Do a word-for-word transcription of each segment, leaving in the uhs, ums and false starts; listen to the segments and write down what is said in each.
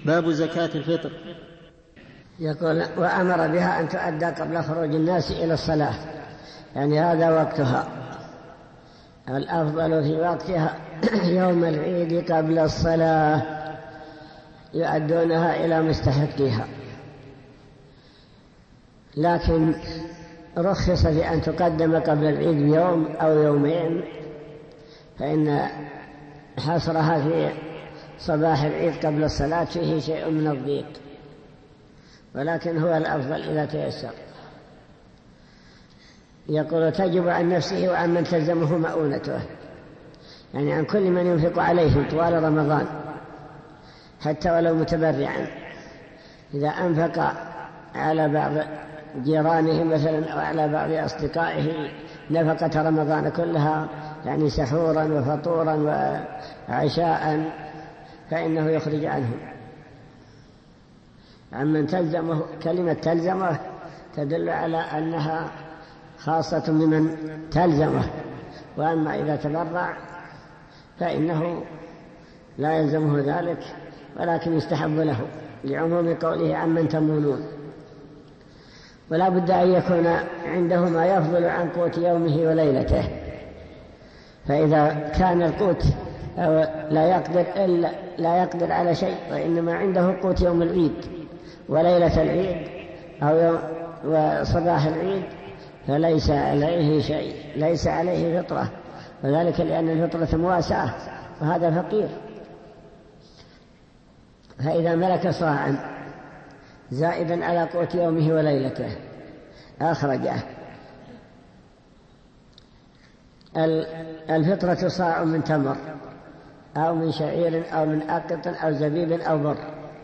باب زكاة الفطر. يقول وأمر بها أن تؤدى قبل خروج الناس إلى الصلاة، يعني هذا وقتها. الأفضل في وقتها يوم العيد قبل الصلاة يؤدونها إلى مستحقيها، لكن رخص في أن تقدم قبل العيد بيوم أو يومين، فإن حصرها في صباح العيد قبل الصلاة فيه شيء من الضيق، ولكن هو الأفضل إذا تيسر. يقول تجب عن نفسه وعن من تلزمه مؤونته، يعني عن كل من ينفق عليه طوال رمضان حتى ولو متبرعا. إذا أنفق على بعض جيرانه مثلا أو على بعض أصدقائه نفقة رمضان كلها، يعني سحورا وفطورا وعشاء، فإنه يخرج عنهم. عمن تلزمه، كلمة تلزمه تدل على أنها خاصة ممن تلزمه، وأما إذا تبرع فإنه لا يلزمه ذلك، ولكن يستحب له لعموم قوله عمن تمونون. ولا بد أن يكون عنده ما يفضل عن قوت يومه وليلته، فإذا كان القوت أو لا يقدر إلا لا يقدر على شيء، وإنما عنده قوت يوم العيد وليلة العيد أو يوم وصباح العيد، فليس عليه شيء، ليس عليه فطرة، وذلك لأن الفطرة مواساة وهذا فقير. فإذا ملك صاعا زائدا على قوت يومه وليلته أخرجه. الفطرة صاع من تمر أو من شعير أو من أقط أو زبيب أو بر.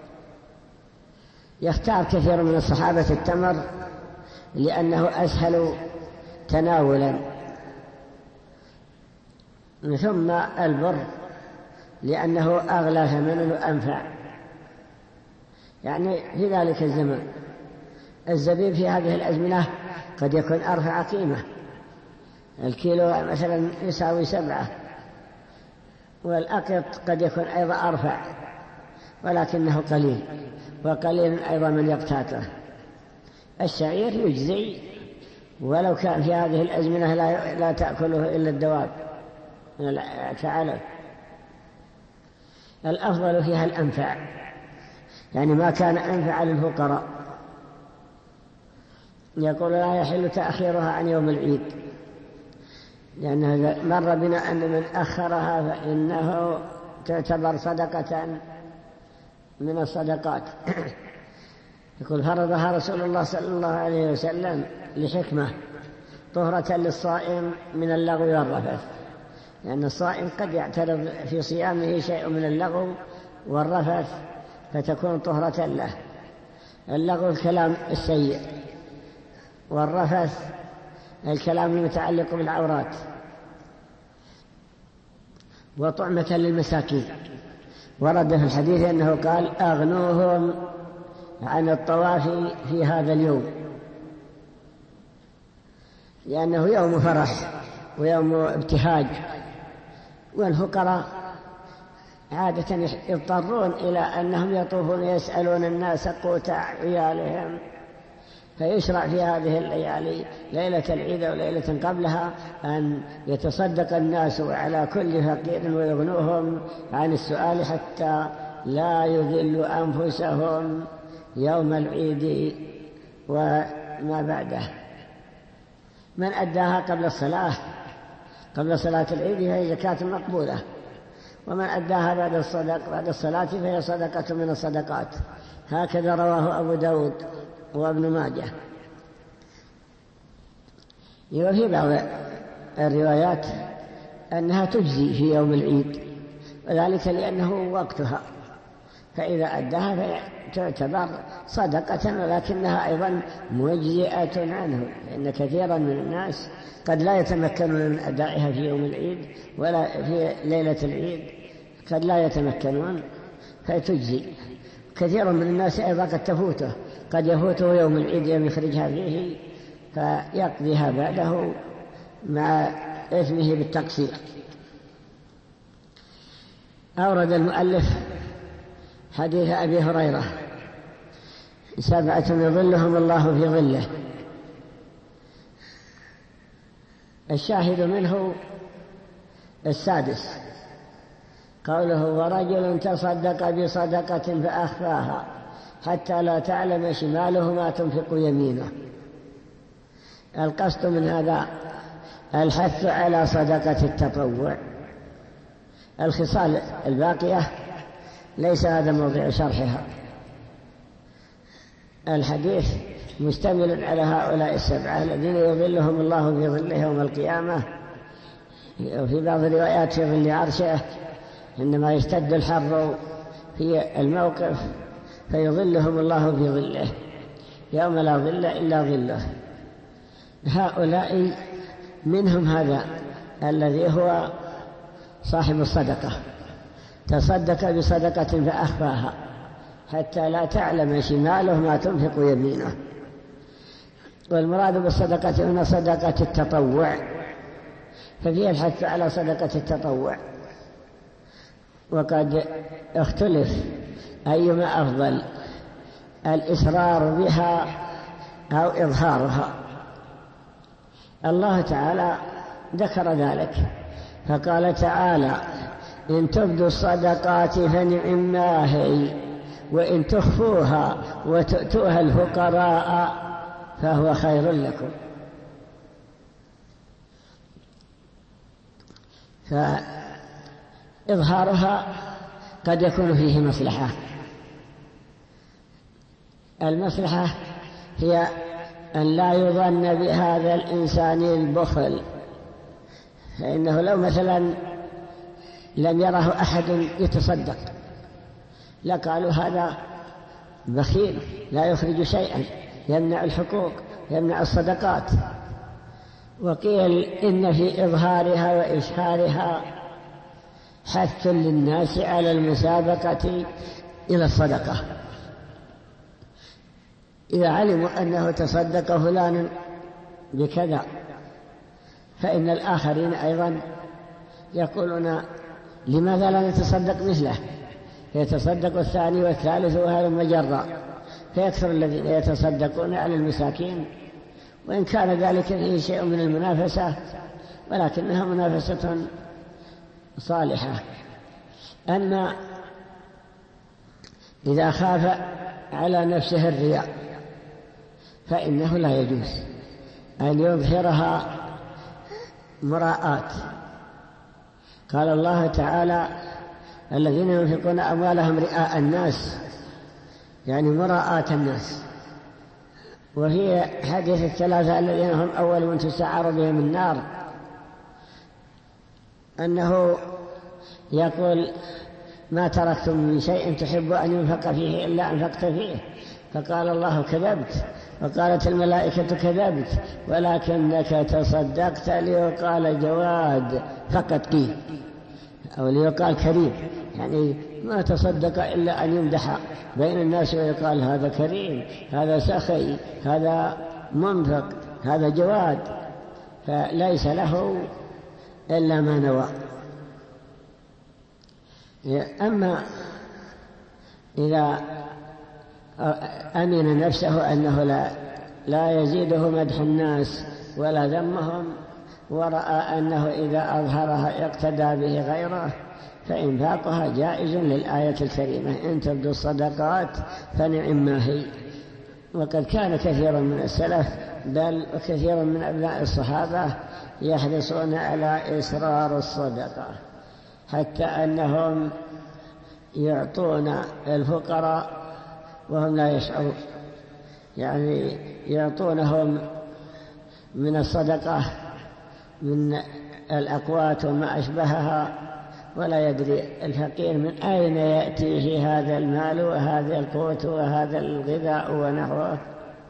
يختار كثير من الصحابة التمر لأنه أسهل تناولا، ثم البر لأنه أغلى ثمنا وأنفع، يعني في ذلك الزمن. الزبيب في هذه الأزمنة قد يكون أرفع قيمة، الكيلو مثلا يساوي سبعة، والأقط قد يكون أيضا أرفع ولكنه قليل، وقليل أيضا من يقتاته. الشعير يجزي ولو كان في هذه الأزمنة لا, لا تأكله إلا الدواب كعلف. الأفضل فيها الأنفع، يعني ما كان أنفع للفقراء. يقول لا يحل تأخيرها عن يوم العيد، لأنه مر بنا أن من أخرها فإنه تعتبر صدقة من الصدقات. يقول فرضها رسول الله صلى الله عليه وسلم لحكمة طهرة للصائم من اللغو والرفث، لأن الصائم قد يعترض في صيامه شيء من اللغو والرفث فتكون طهرة له. اللغو الكلام السيء، والرفث الكلام المتعلق بالعورات. وطعمة للمساكين، ورد في الحديث أنه قال أغنوهم عن الطواف في هذا اليوم، لأنه يوم فرح ويوم ابتهاج، والفقراء عادة يضطرون إلى أنهم يطوفون يسألون الناس قوت عيالهم، فيشرع في هذه الليالي ليلة العيد وليلة قبلها أن يتصدق الناس على كل فقير ويغنوهم عن السؤال حتى لا يذلوا أنفسهم يوم العيد وما بعده. من أداها قبل الصلاة قبل صلاة العيد فهي زكاة مقبولة، ومن أداها بعد الصدق بعد الصلاة فهي صدقة من الصدقات. هكذا رواه أبو داود وابن ماجه. وفي بعض الروايات أنها تجزي في يوم العيد، وذلك لأنه وقتها، فإذا أداها تعتبر صدقة، ولكنها أيضا مجزئة عنه، لأن كثيرا من الناس قد لا يتمكنون من أدائها في يوم العيد ولا في ليلة العيد، قد لا يتمكنون فتجزي. كثير من الناس أيضا قد تفوته، قد يفوته يوم العيد يوم يخرجها فيه فيقضيها بعده مع إثمه بالتقصير. أورد المؤلف حديث أبي هريرة: سبعة يظلهم الله في ظله. الشاهد منه السادس قوله: ورجل تصدق بصدقة فأخفاها حتى لا تعلم شماله ما تنفق يمينه. القصد من هذا الحث على صدقة التطوع. الخصال الباقية ليس هذا موضع شرحها. الحديث مشتمل على هؤلاء السبعة الذين يظلهم الله في ظله يوم القيامة، وفي بعض الروايات في ظل عرشه، عندما يشتد الحر في الموقف فيظلهم الله في ظله يوم لا ظل إلا ظله. هؤلاء منهم هذا الذي هو صاحب الصدقة، تصدق بصدقة فأخفاها حتى لا تعلم شماله ما تنفق يمينه. والمراد بالصدقة هنا صدقة التطوع، ففيها الحث على صدقة التطوع. وقد اختلف أيما أفضل، الإسرار بها أو إظهارها. الله تعالى ذكر ذلك فقال تعالى: إن تبدوا الصدقات فنعما هي وإن تخفوها وتؤتوها الفقراء فهو خير لكم. فإظهارها قد يكون فيه مصلحة. المصلحة هي أن لا يظن بهذا الإنسان البخل، فإنه لو مثلا لم يره أحد يتصدق لقالوا هذا بخيل لا يخرج شيئا، يمنع الحقوق، يمنع الصدقات. وقيل إن في إظهارها وإشهارها حث للناس على المسابقة إلى الصدقة. إذا علموا أنه تصدق فلان بكذا فإن الآخرين أيضا يقولون: لماذا لا نتصدق مثله؟ يتصدق الثاني والثالث وهذا مجرى، فيكثر الذين يتصدقون على المساكين، وإن كان ذلك فيه شيء من المنافسة ولكنها منافسة صالحة. أما إذا خاف على نفسه الرياء فإنه لا يجوز أن يظهرها مراءات. قال الله تعالى: الذين ينفقون أموالهم رئاء الناس، يعني مراءة الناس. وفي حديث الثلاثة الذين هم أول من تسعر بهم النار أنه يقول: ما تركتم من شيء تحب أن ينفق فيه إلا أنفقت فيه. فقال الله: كذبت. وقالت الملائكة: كذبت، ولكنك تصدقت ليقال جواد فقط قيل، أو ليقال كريم، يعني ما تصدق إلا أن يمدح بين الناس ويقال هذا كريم، هذا سخي، هذا منفق، هذا جواد، فليس له إلا ما نوى. أما إذا أمن نفسه أنه لا, لا يزيده مدح الناس ولا ذمهم، ورأى أنه إذا أظهرها اقتدى به غيره، فإنفاقها جائز للآية الكريمة: إن تبدوا الصدقات فنعما هي. وقد كان كثير من السلف بل وكثير من أبناء الصحابة يحرصون على إسرار الصدقة، حتى أنهم يعطون الفقراء وهم لا يشعرون، يعني يعطونهم من الصدقة من الأقوات وما أشبهها، ولا يدري الفقير من أين يأتيه هذا المال وهذا القوت وهذا الغذاء ونحوه،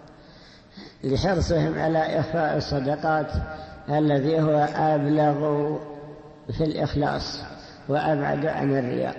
لحرصهم على إخفاء الصدقات الذي هو أبلغ في الإخلاص وأبعد عن الرياء.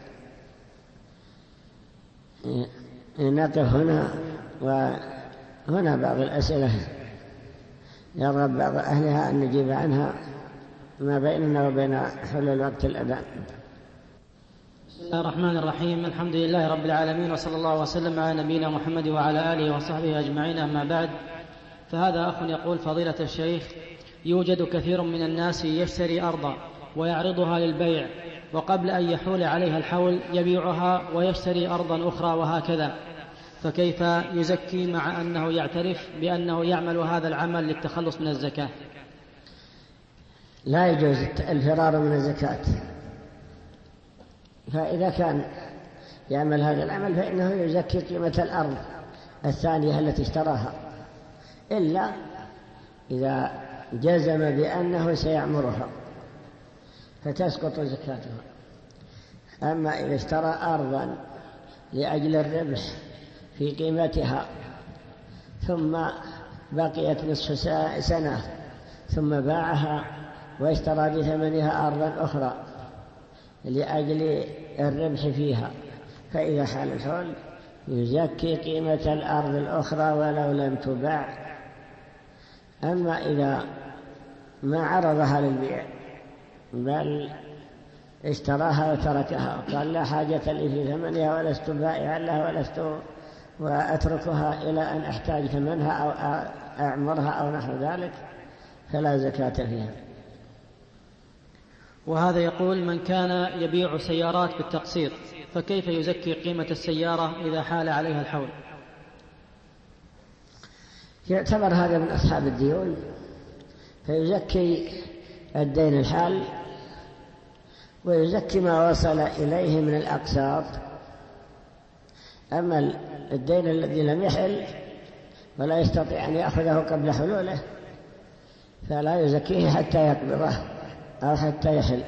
نقف هنا، وهنا بعض الأسئلة يرغب بعض أهلها أن نجيب عنها ما بيننا وبين حلول وقت الأذان. بسم الله الرحمن الرحيم. الحمد لله رب العالمين، وصلى الله وسلم على نبينا محمد وعلى آله وصحبه أجمعين، أما بعد. فهذا أخ يقول: فضيلة الشيخ، يوجد كثير من الناس يشتري أرضا ويعرضها للبيع، وقبل أن يحول عليها الحول يبيعها ويشتري أرضا أخرى وهكذا، فكيف يزكي مع أنه يعترف بأنه يعمل هذا العمل للتخلص من الزكاة؟ لا يجوز الفرار من الزكاة، فإذا كان يعمل هذا العمل فإنه يزكي قيمة الأرض الثانية التي اشتراها، إلا إذا جزم بأنه سيعمرها فتسقط زكاتها. أما إذا اشترى أرضا لأجل الربح في قيمتها ثم بقيت نصف سنة ثم باعها واشترى بثمنها أرضا أخرى لأجل الربح فيها، فإذا حال الحول يزكي قيمة الأرض الأخرى ولو لم تباع. أما إذا ما عرضها للبيع بل اشتراها وتركها وقال: لا حاجة لي في ثمنها ولست بائعا لها ولست وأتركها إلى أن أحتاج ثمنها أو أعمرها أو نحو ذلك، فلا زكاة فيها. وهذا يقول: من كان يبيع سيارات بالتقسيط فكيف يزكي قيمة السيارة إذا حال عليها الحول؟ يعتبر هذا من أصحاب الديون، فيزكي الدين الحال ويزكي ما وصل إليه من الأقساط. أما الدين الذي لم يحل ولا يستطيع أن يأخذه قبل حلوله فلا يزكيه حتى يقبضه أو حتى يحل.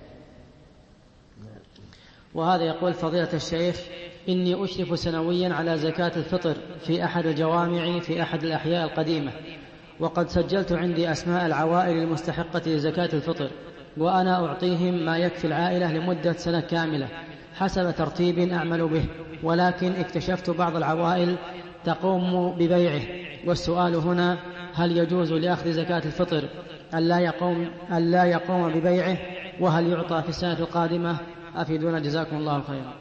وهذا يقول: فضيلة الشيخ، إني أشرف سنويا على زكاة الفطر في أحد الجوامع في أحد الأحياء القديمة، وقد سجلت عندي أسماء العوائل المستحقة لزكاة الفطر، وأنا أعطيهم ما يكفي العائلة لمدة سنة كاملة حسب ترتيب أعمل به، ولكن اكتشفت بعض العوائل تقوم ببيعه، والسؤال هنا: هل يجوز لأخذ زكاة الفطر ألا يقوم, ألا يقوم ببيعه، وهل يعطى في السنة القادمة؟ أفيدونا جزاكم الله خيرا.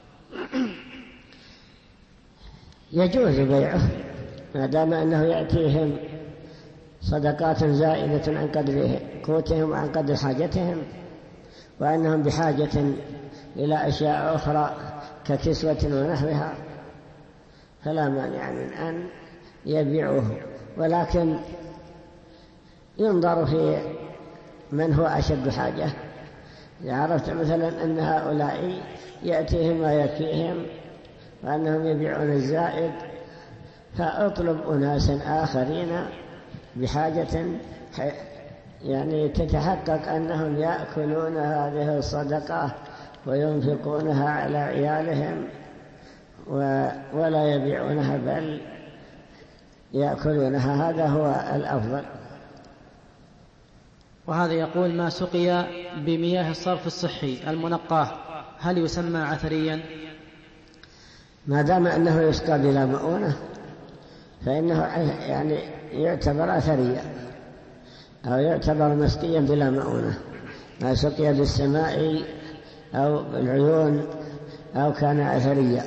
يجوز بيعه ما دام أنه يأتيهم صدقات زائدة عن قدر قوتهم وعن قدر حاجتهم، وأنهم بحاجة إلى أشياء أخرى ككسوة ونحوها، فلا مانع من أن يبيعوه، ولكن ينظر في من هو أشد حاجة. إذا عرفت مثلا أن هؤلاء يأتيهم ما يكفيهم وأنهم يبيعون الزائد، فأطلب أناسا آخرين بحاجة يعني تتحقق أنهم يأكلون هذه الصدقة وينفقونها على عيالهم ولا يبيعونها بل يأكلونها، هذا هو الأفضل. وهذا يقول: ما سقي بمياه الصرف الصحي المنقاه هل يسمى عثريا؟ ما دام أنه يسقى بلا مؤونة فإنه يعني يعتبر أثريا أو يعتبر مسقيا بلا مؤونة، ما سقي بالسماء أو بالعيون أو كان أثريا.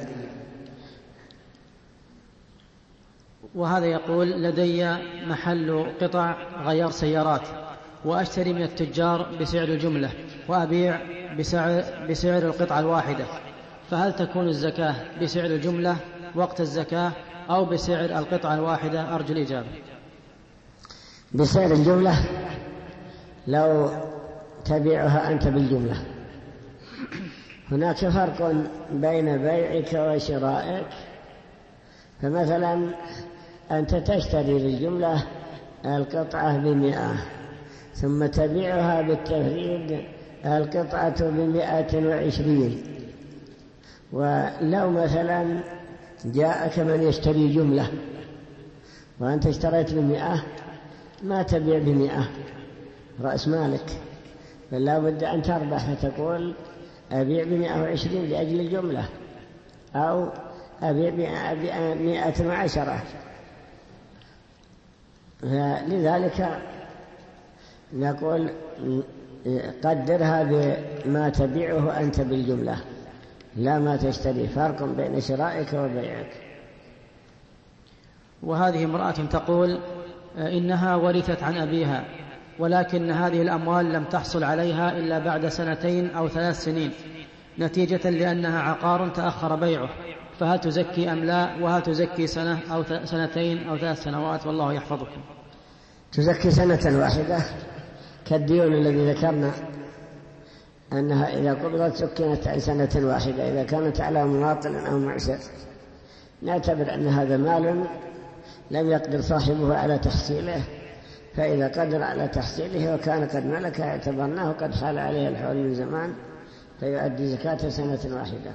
وهذا يقول: لدي محل قطع غيار سيارات، وأشتري من التجار بسعر الجملة وأبيع بسعر, بسعر القطعة الواحدة، فهل تكون الزكاة بسعر الجملة وقت الزكاة أو بسعر القطعة الواحدة؟ أرجو الإجابة. بسعر الجملة لو تبيعها أنت بالجملة. هناك فرق بين بيعك وشرائك، فمثلا أنت تشتري بالجملة القطعة بمئة ثم تبيعها بالتفريد القطعة بمئة وعشرين، ولو مثلا جاءك من يشتري جملة وأنت اشتريت بمئة ما تبيع بمئة رأس مالك، بل لا بد أن تربح فتقول أبيع بمئة وعشرين لأجل الجملة أو أبيع بمئة وعشرة. لذلك نقول قدرها بما تبيعه أنت بالجملة لا ما تشتري، فرق بين شرائك وبيعك. وهذه امرأة تقول إنها ورثت عن أبيها، ولكن هذه الأموال لم تحصل عليها إلا بعد سنتين أو ثلاث سنين نتيجة لأنها عقار تأخر بيعه، فهل تزكي أم لا؟ وهل تزكي سنة أو سنتين أو ثلاث سنوات؟ والله يحفظكم. تزكي سنة واحدة كالديون الذي ذكرنا أنها إذا قبضت سكنت عن سنة واحدة إذا كانت على مماطل أو معسر. نعتبر أن هذا مال لم يقدر صاحبه على تحصيله، فإذا قدر على تحصيله وكان قد ملك اعتبرناه قد حال عليه الحول من زمان، فيؤدي زكاة سنة واحدة.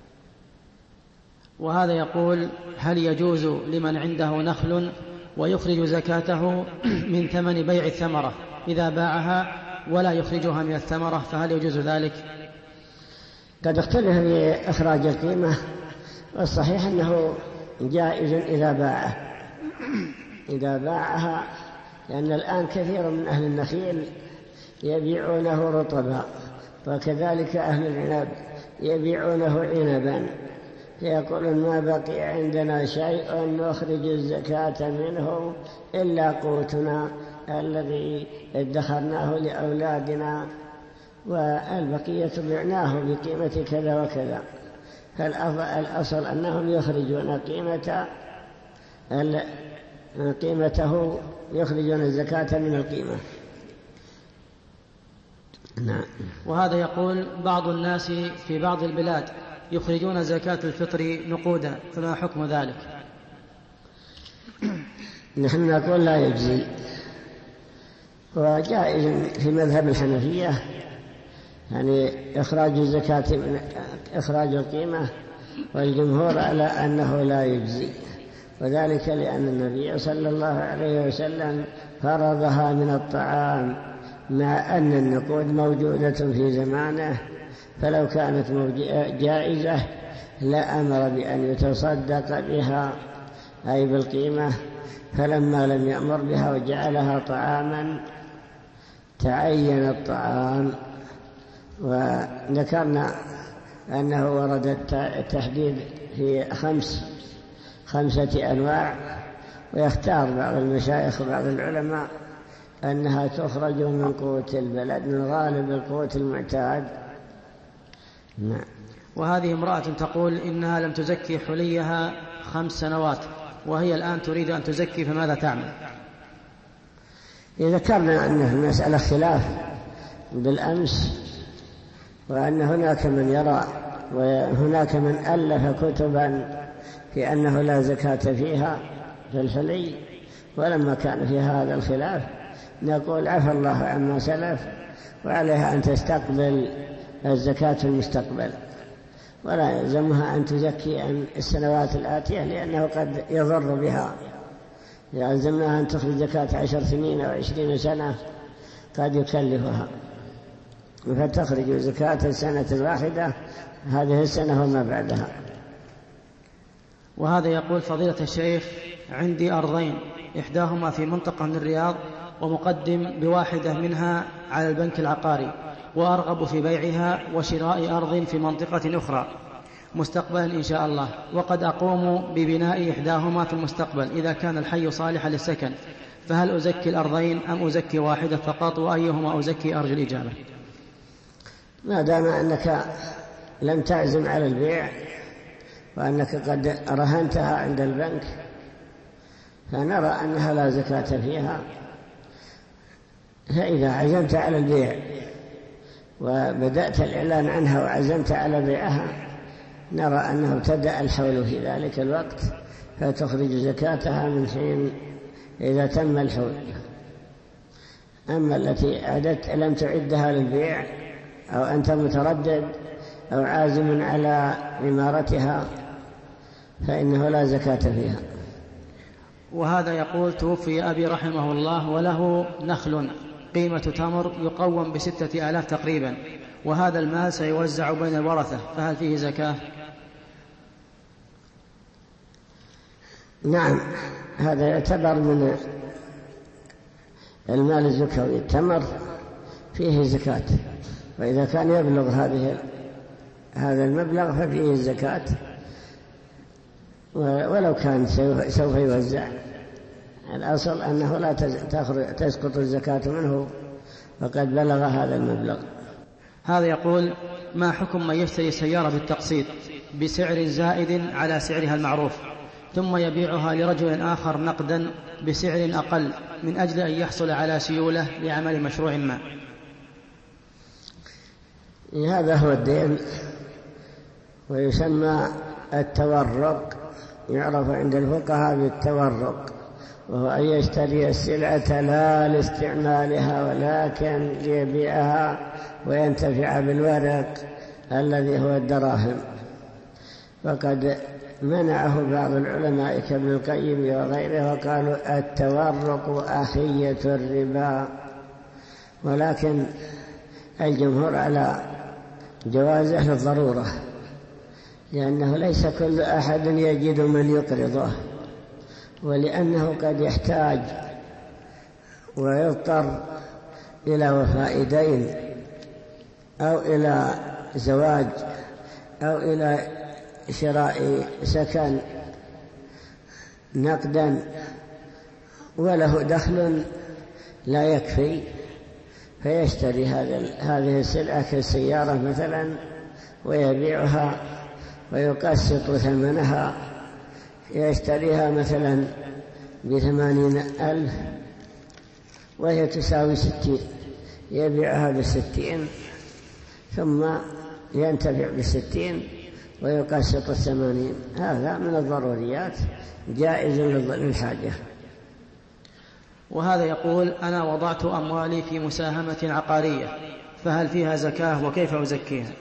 وهذا يقول: هل يجوز لمن عنده نخل ويخرج زكاته من ثمن بيع الثمرة إذا باعها ولا يخرجها من الثمرة، فهل يجوز ذلك؟ قد اختلف في إخراج القيمة، والصحيح أنه جائز إذا باعه إذا باعها، لأن الآن كثير من أهل النخيل يبيعونه رطبا، وكذلك أهل العنب يبيعونه عنبا، فيقولون ما بقي عندنا شيء نخرج الزكاة منه إلا قوتنا الذي ادخرناه لأولادنا، والبقية بعناه بقيمة كذا وكذا. فالأصل أنهم يخرجون قيمة قيمته، يخرجون الزكاة من القيمة. نعم. وهذا يقول: بعض الناس في بعض البلاد يخرجون زكاة الفطر نقودا، فما حكم ذلك؟ نحن نقول لا يجزي، وجائز في مذهب الحنفية يعني إخراج الزكاة من إخراج القيمة، والجمهور على أنه لا يجزي، وذلك لأن النبي صلى الله عليه وسلم فرضها من الطعام، مع أن النقود موجودة في زمانه، فلو كانت جائزة لأمر بأن يتصدق بها أي بالقيمة، فلما لم يأمر بها وجعلها طعاما تعين الطعام. وذكرنا أنه ورد التحديد في خمس خمسة أنواع، ويختار بعض المشايخ وبعض العلماء أنها تخرج من قوت البلد، من غالب القوت المعتاد. نعم. وهذه امرأة تقول إنها لم تزكي حليها خمس سنوات، وهي الآن تريد أن تزكي، فماذا تعمل؟ إذا ذكرنا أن في المسألة خلاف بالأمس، وأن هناك من يرى وهناك من ألف كتبا في أنه لا زكاة فيها في الحلي، ولما كان في هذا الخلاف نقول عفى الله عما سلف، وعليها أن تستقبل الزكاة في المستقبل، ولا يلزمها أن تزكي عن السنوات الآتية، لأنه قد يضر بها. يلزمها أن تخرج زكاة عشر سنين أو عشرين سنة قد يكلفها، فتخرج زكاة السنة الواحدة هذه السنة وما بعدها. وهذا يقول: فضيلة الشيخ، عندي أرضين، إحداهما في منطقة من الرياض، ومقدم بواحدة منها على البنك العقاري، وأرغب في بيعها وشراء أرض في منطقة أخرى مستقبلا إن شاء الله، وقد أقوم ببناء إحداهما في المستقبل إذا كان الحي صالحا للسكن، فهل أزكي الأرضين أم أزكي واحدة فقط؟ وأيهما أزكي؟ أرجو الإجابة. ما دام أنك لم تعزم على البيع وأنك قد رهنتها عند البنك، فنرى أنها لا زكاة فيها. فإذا عزمت على البيع وبدأت الإعلان عنها وعزمت على بيعها، نرى أنه ابتدأ الحول في ذلك الوقت، فتخرج زكاتها من حين إذا تم الحول. أما التي عدت لم تعدها للبيع، أو أنت متردد أو عازم على عمارتها، فإنه لا زكاة فيها. وهذا يقول: توفي أبي رحمه الله وله نخل قيمة تمر يقوم بستة آلاف تقريبا، وهذا المال سيوزع بين الورثة، فهل فيه زكاة؟ نعم، هذا يعتبر من المال الزكوي. التمر فيه زكاة، وإذا كان يبلغ هذه هذا المبلغ ففيه الزكاة، ولو كان سوف يوزع. الأصل أنه لا تسقط الزكاة منه وقد بلغ هذا المبلغ. هذا يقول: ما حكم من يشتري سيارة بالتقسيط بسعر زائد على سعرها المعروف ثم يبيعها لرجل آخر نقدا بسعر أقل من أجل أن يحصل على سيولة لعمل مشروع ما؟ هذا هو الدين، ويسمى التورق، يعرف عند الفقهاء بالتورق، وهو أن يشتري السلعة لا لاستعمالها ولكن ليبيعها وينتفع بالورق الذي هو الدراهم. فقد منعه بعض العلماء كابن القيم وغيره وقالوا التورق أخية الربا، ولكن الجمهور على جوازه للضرورة، لأنه ليس كل أحد يجد من يقرضه، ولأنه قد يحتاج ويضطر إلى وفاء دين أو إلى زواج أو إلى شراء سكن نقدا وله دخل لا يكفي، فيشتري هذه السلعة كالسيارة مثلا ويبيعها ويقسط ثمنها، يشتريها مثلا بثمانين ألف وهي تساوي ستين، يبيعها بستين ثم ينتفع بستين ويقسط الثمانين. هذا من الضروريات جائز للحاجة. وهذا يقول: أنا وضعت أموالي في مساهمة عقارية، فهل فيها زكاة وكيف أزكيها؟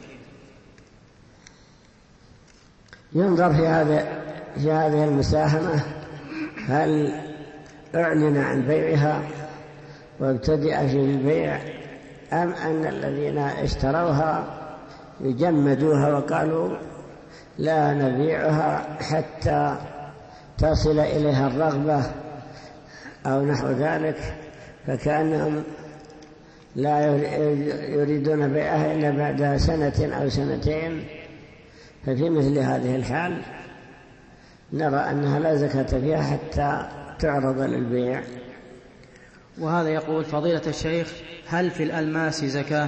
ينظر في هذا في هذه المساهمة هل أعلن عن بيعها وابتدأ في البيع، أم أن الذين اشتروها يجمدوها وقالوا لا نبيعها حتى تصل إليها الرغبة أو نحو ذلك، فكأنهم لا يريدون بيعها إلا بعد سنة أو سنتين. ففي مثل هذه الحال نرى أنها لا زكاة فيها حتى تعرض للبيع. وهذا يقول: فضيلة الشيخ، هل في الألماس زكاة؟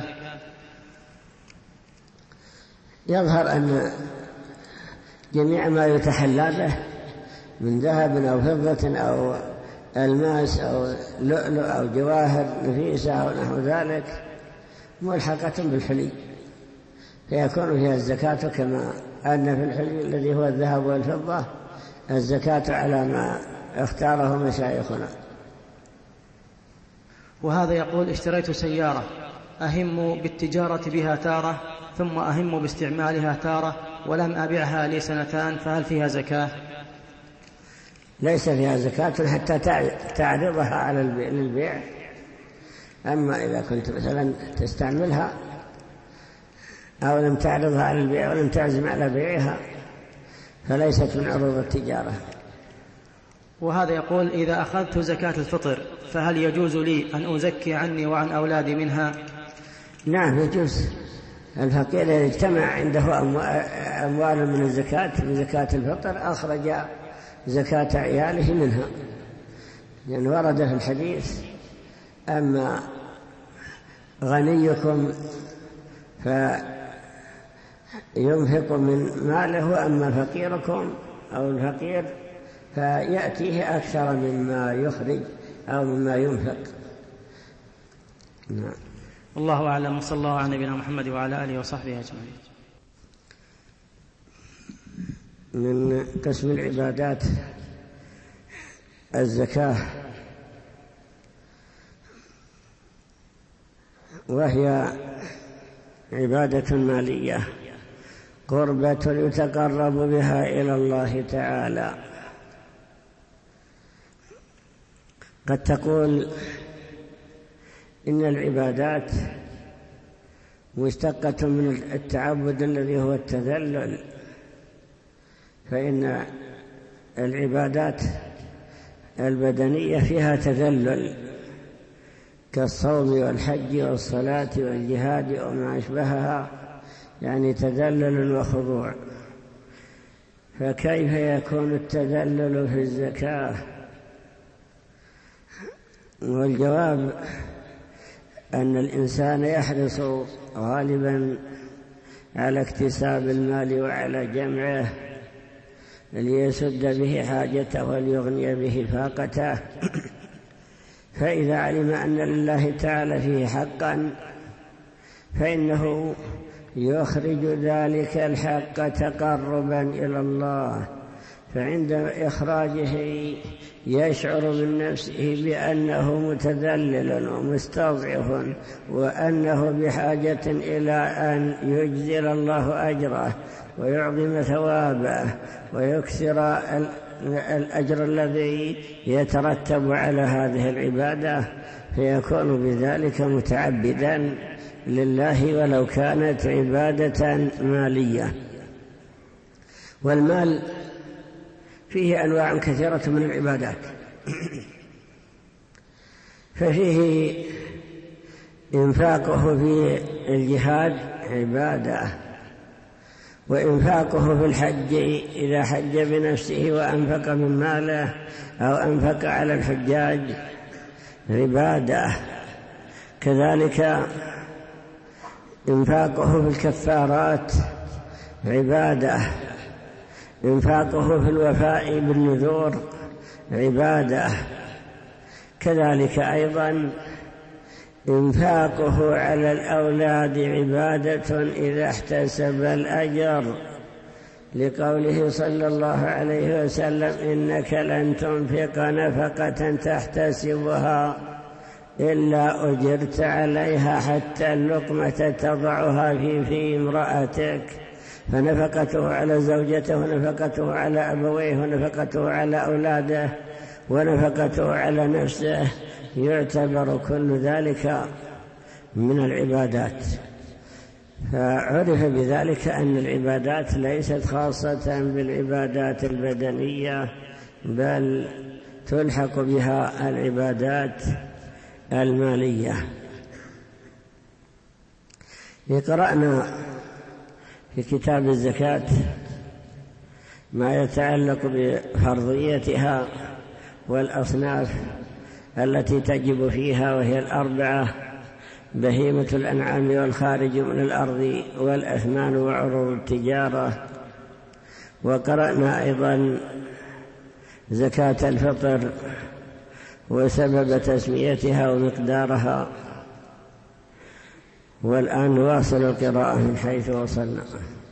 يظهر أن جميع ما يتحلى به من ذهب أو فضة أو ألماس أو لؤلؤ أو جواهر نفيسة أو نحو ذلك ملحقة بالحلي، فيكون فيها الزكاة، كما أن في الحلي الذي هو الذهب والفضة الزكاة على ما اختاره مشايخنا. وهذا يقول: اشتريت سيارة أهم بالتجارة بها تارة ثم أهم باستعمالها تارة ولم أبيعها لي سنتان، فهل فيها زكاة؟ ليس فيها زكاة حتى تعرضها على البيع. أما إذا كنت مثلا تستعملها أو لم تعرضها على البيع ولم تعزم على بيعها فليست من عروض التجارة. وهذا يقول: إذا أخذت زكاة الفطر فهل يجوز لي أن أزكي عني وعن أولادي منها؟ نعم يجوز. الفقير إذا اجتمع عنده أموال من الزكاة بزكاة الفطر أخرج زكاة عياله منها، لأن ورد في الحديث: أما غنيكم فينفق من ماله وأما فقيركم أو الفقير فيأتيه أكثر مما يخرج أو مما ينفق. نعم. الله أعلم، وصلى الله على نبينا محمد وعلى آله وصحبه أجمعين. من قسم العبادات الزكاة، وهي عبادة مالية قربة يتقرب بها إلى الله تعالى. قد تقول إن العبادات مشتقة من التعبد الذي هو التذلل، فإن العبادات البدنية فيها تذلل كالصوم والحج والصلاة والجهاد وما أشبهها، يعني تذلل وخضوع. فكيف يكون التذلل في الزكاة؟ والجواب أن الإنسان يحرص غالبا على اكتساب المال وعلى جمعه ليسد به حاجته وليغني به فاقته. فإذا علم أن لله تعالى فيه حقا فإنه يخرج ذلك الحق تقربا إلى الله، فعند إخراجه يشعر من نفسه بأنه متذلل ومستضعف وأنه بحاجة إلى أن يجزل الله أجره ويعظم ثوابه ويكثر الأجر الذي يترتب على هذه العبادة، فيكون بذلك متعبدا لله ولو كانت عبادة مالية. والمال فيه أنواع كثيرة من العبادات، ففيه إنفاقه في الجهاد عبادة، وإنفاقه في الحج إذا حج بنفسه وأنفق من ماله أو أنفق على الحجاج عبادة. كذلك إنفاقه في الكفارات عبادة، إنفاقه في الوفاء بالنذور عبادة. كذلك أيضا إنفاقه على الأولاد عبادة إذا احتسب الأجر، لقوله صلى الله عليه وسلم: إنك لن تنفق نفقة تحتسبها إلا أجرت عليها حتى اللقمة تضعها في في امرأتك. فنفقته على زوجته ونفقته على أبويه ونفقته على أولاده ونفقته على نفسه يعتبر كل ذلك من العبادات. فعرف بذلك أن العبادات ليست خاصة بالعبادات البدنية، بل تلحق بها العبادات المالية. قرأنا في كتاب الزكاة ما يتعلق بفرضيتها والأصناف التي تجب فيها، وهي الأربعة: بهيمة الأنعام والخارج من الأرض والأثمان وعروض التجارة. وقرأنا أيضا زكاة الفطر وسبب تسميتها ومقدارها. والآن نواصل القراءة من حيث وصلنا.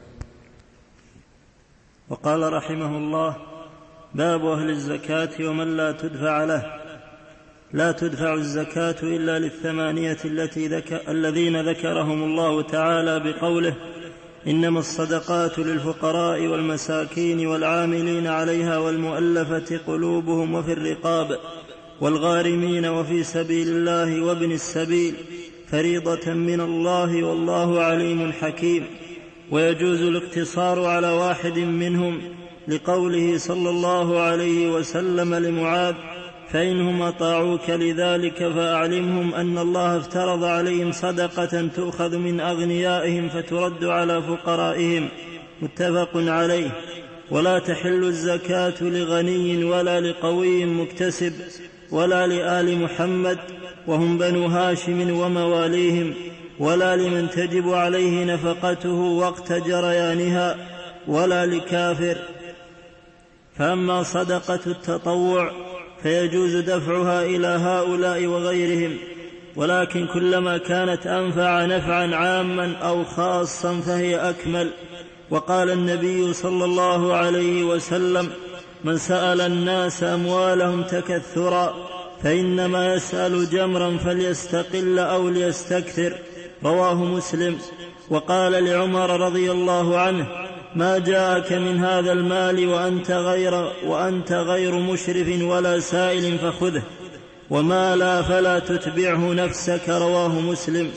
وقال رحمه الله: باب أهل الزكاة ومن لا تدفع له. لا تدفع الزكاة إلا للثمانية التي ذكر الذين ذكرهم الله تعالى بقوله: إنما الصدقات للفقراء والمساكين والعاملين عليها والمؤلفة قلوبهم وفي الرقاب والغارمين وفي سبيل الله وابن السبيل فريضة من الله والله عليم حكيم. ويجوز الاقتصار على واحد منهم لقوله صلى الله عليه وسلم لمعاذ: فإنهم أطاعوك لذلك فأعلمهم أن الله افترض عليهم صدقة تؤخذ من أغنيائهم فترد على فقرائهم. متفق عليه. ولا تحل الزكاة لغني ولا لقوي مكتسب ولا لآل محمد وهم بنو هاشم ومواليهم، ولا لمن تجب عليه نفقته وقت جريانها، ولا لكافر. فأما صدقة التطوع فيجوز دفعها إلى هؤلاء وغيرهم، ولكن كلما كانت أنفع نفعا عاما أو خاصا فهي أكمل. وقال النبي صلى الله عليه وسلم: من سأل الناس أموالهم تكثرا فإنما يسأل جمرا فليستقل أو ليستكثر. رواه مسلم. وقال لعمر رضي الله عنه: ما جاءك من هذا المال وأنت غير, وأنت غير مشرف ولا سائل فخذه، وما لا فلا تتبعه نفسك. رواه مسلم.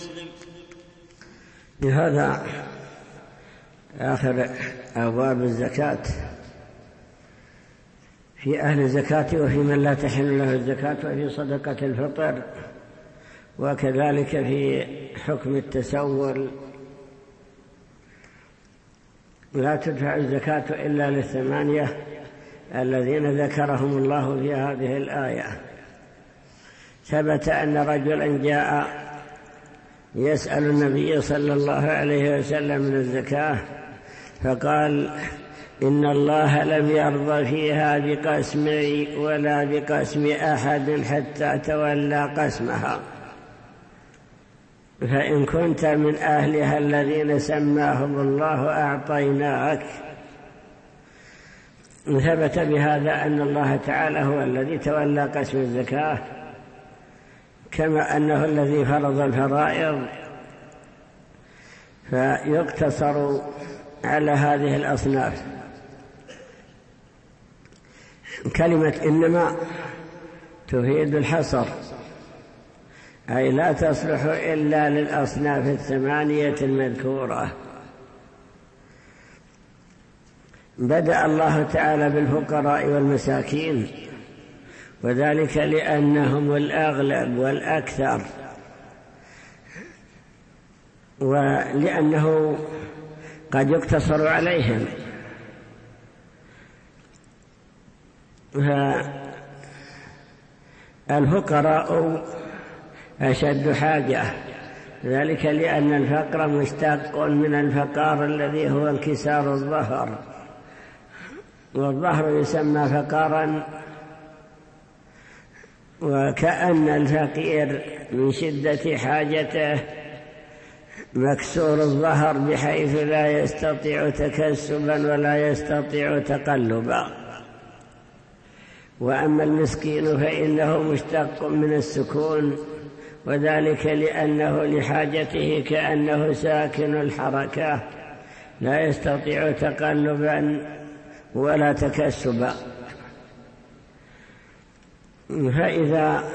بهذا آخر أبواب الزكاة في أهل الزكاة وفي من لا تحل له الزكاة، وفي صدقة الفطر، وكذلك في حكم التسول لا تدفع الزكاة إلا للثمانية الذين ذكرهم الله في هذه الآية. ثبت أن رجلا جاء يسأل النبي صلى الله عليه وسلم من الزكاة فقال: إن الله لم يرضى فيها بقسمي ولا بقسم أحد حتى تولى قسمها، فإن كنت من أهلها الذين سماهم الله أعطيناك. ثبت بهذا أن الله تعالى هو الذي تولى قسم الزكاة، كما أنه الذي فرض الفرائض، فيقتصر على هذه الأصناف. كلمة إنما تفيد الحصر، أي لا تصلح إلا للأصناف الثمانية المذكورة. بدأ الله تعالى بالفقراء والمساكين، وذلك لأنهم الأغلب والأكثر، ولأنه قد يقتصر عليهم. فالفقراء أشد حاجة، ذلك لأن الفقر مشتق من الفقار الذي هو انكسار الظهر، والظهر يسمى فقارا، وكأن الفقير من شدة حاجته مكسور الظهر بحيث لا يستطيع تكسبا ولا يستطيع تقلبا. وأما المسكين فإنه مشتق من السكون، وذلك لأنه لحاجته كأنه ساكن الحركة لا يستطيع تقلبا ولا تكسبا. فإذا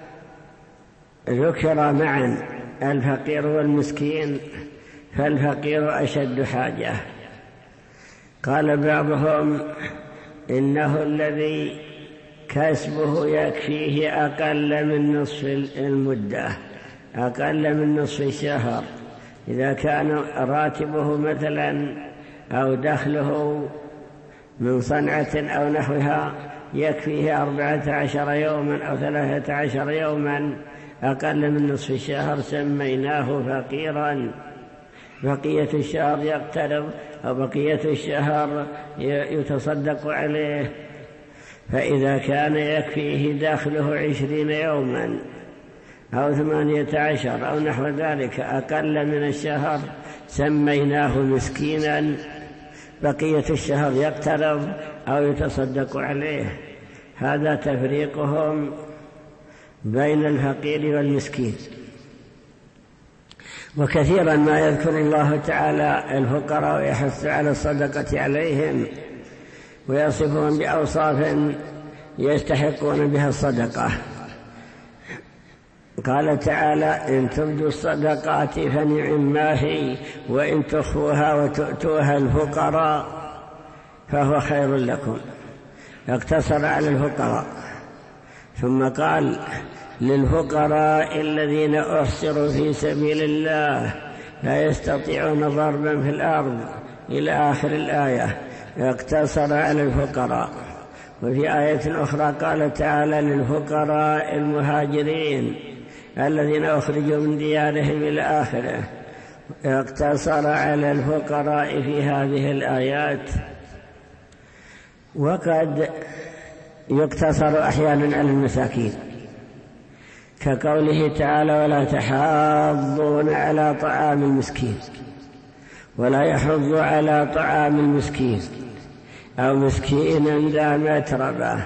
ذكر معا الفقير والمسكين فالفقير أشد حاجة. قال بعضهم: إنه الذي كسبه يكفيه أقل من نصف المدة، أقل من نصف الشهر. إذا كان راتبه مثلا أو دخله من صنعة أو نحوها يكفيه أربعة عشر يوما أو ثلاثة عشر يوما أقل من نصف الشهر سميناه فقيرا. بقية الشهر يقترب أو بقية الشهر يتصدق عليه. فإذا كان يكفيه دخله عشرين يوما أو ثمانية عشر أو نحو ذلك أقل من الشهر سميناه مسكينا. بقية الشهر يقترب أو يتصدق عليه. هذا تفريقهم بين الفقير والمسكين. وكثيرا ما يذكر الله تعالى الفقراء ويحث على الصدقة عليهم ويصفهم بأوصاف يستحقون بها الصدقة. قال تعالى: إن تبدوا الصدقات فنعم ما هي، وإن تخفوها وتؤتوها الفقراء فهو خير لكم. اقتصر على الفقراء، ثم قال: للفقراء الذين أحصروا في سبيل الله لا يستطيعون ضربا في الأرض إلى آخر الآية. اقتصر على الفقراء. وفي آية أخرى قال تعالى: للفقراء المهاجرين الذين أخرجوا من ديارهم إلى آخره. اقتصر على الفقراء في هذه الآيات. وقد يقتصر أحيانا على المساكين، كقوله تعالى: ولا تحاضون على طعام المسكين، ولا يحض على طعام المسكين أو مسكينا ذا متربة،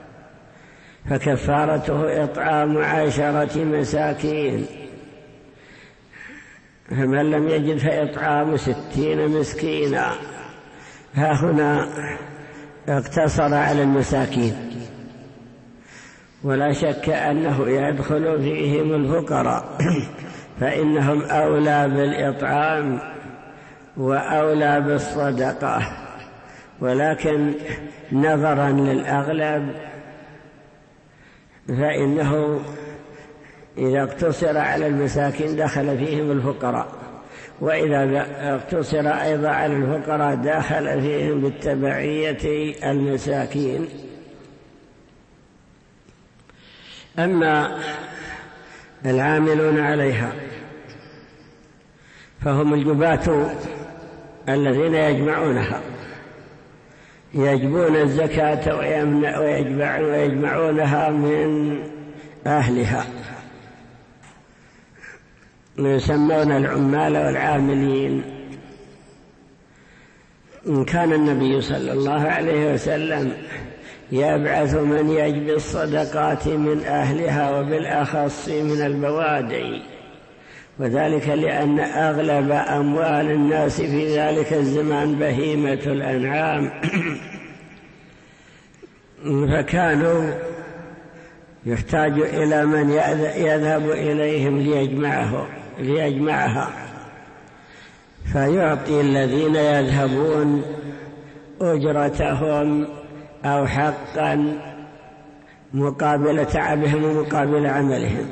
فكفارته إطعام عشرة مساكين، فمن لم يجد فإطعام ستين مسكينا. ها هنا اقتصر على المساكين، ولا شك أنه يدخل فيهم الفقراء فإنهم أولى بالإطعام وأولى بالصدقة. ولكن نظرا للأغلب فإنه إذا اقتصر على المساكين دخل فيهم الفقراء، وإذا اقتصر أيضا على الفقراء داخل فيهم بالتبعية المساكين. أما العاملون عليها فهم الجباة الذين يجمعونها، يجبون الزكاة ويجمعونها من أهلها، يسمون العمال والعاملين. إن كان النبي صلى الله عليه وسلم يبعث من يجبي الصدقات من أهلها وبالأخص من البوادي، وذلك لأن أغلب أموال الناس في ذلك الزمان بهيمة الأنعام فكانوا يحتاج إلى من يذهب إليهم ليجمعه ليجمعها، فيعطي الذين يذهبون أجرتهم أو حقا مقابل تعبهم ومقابل عملهم،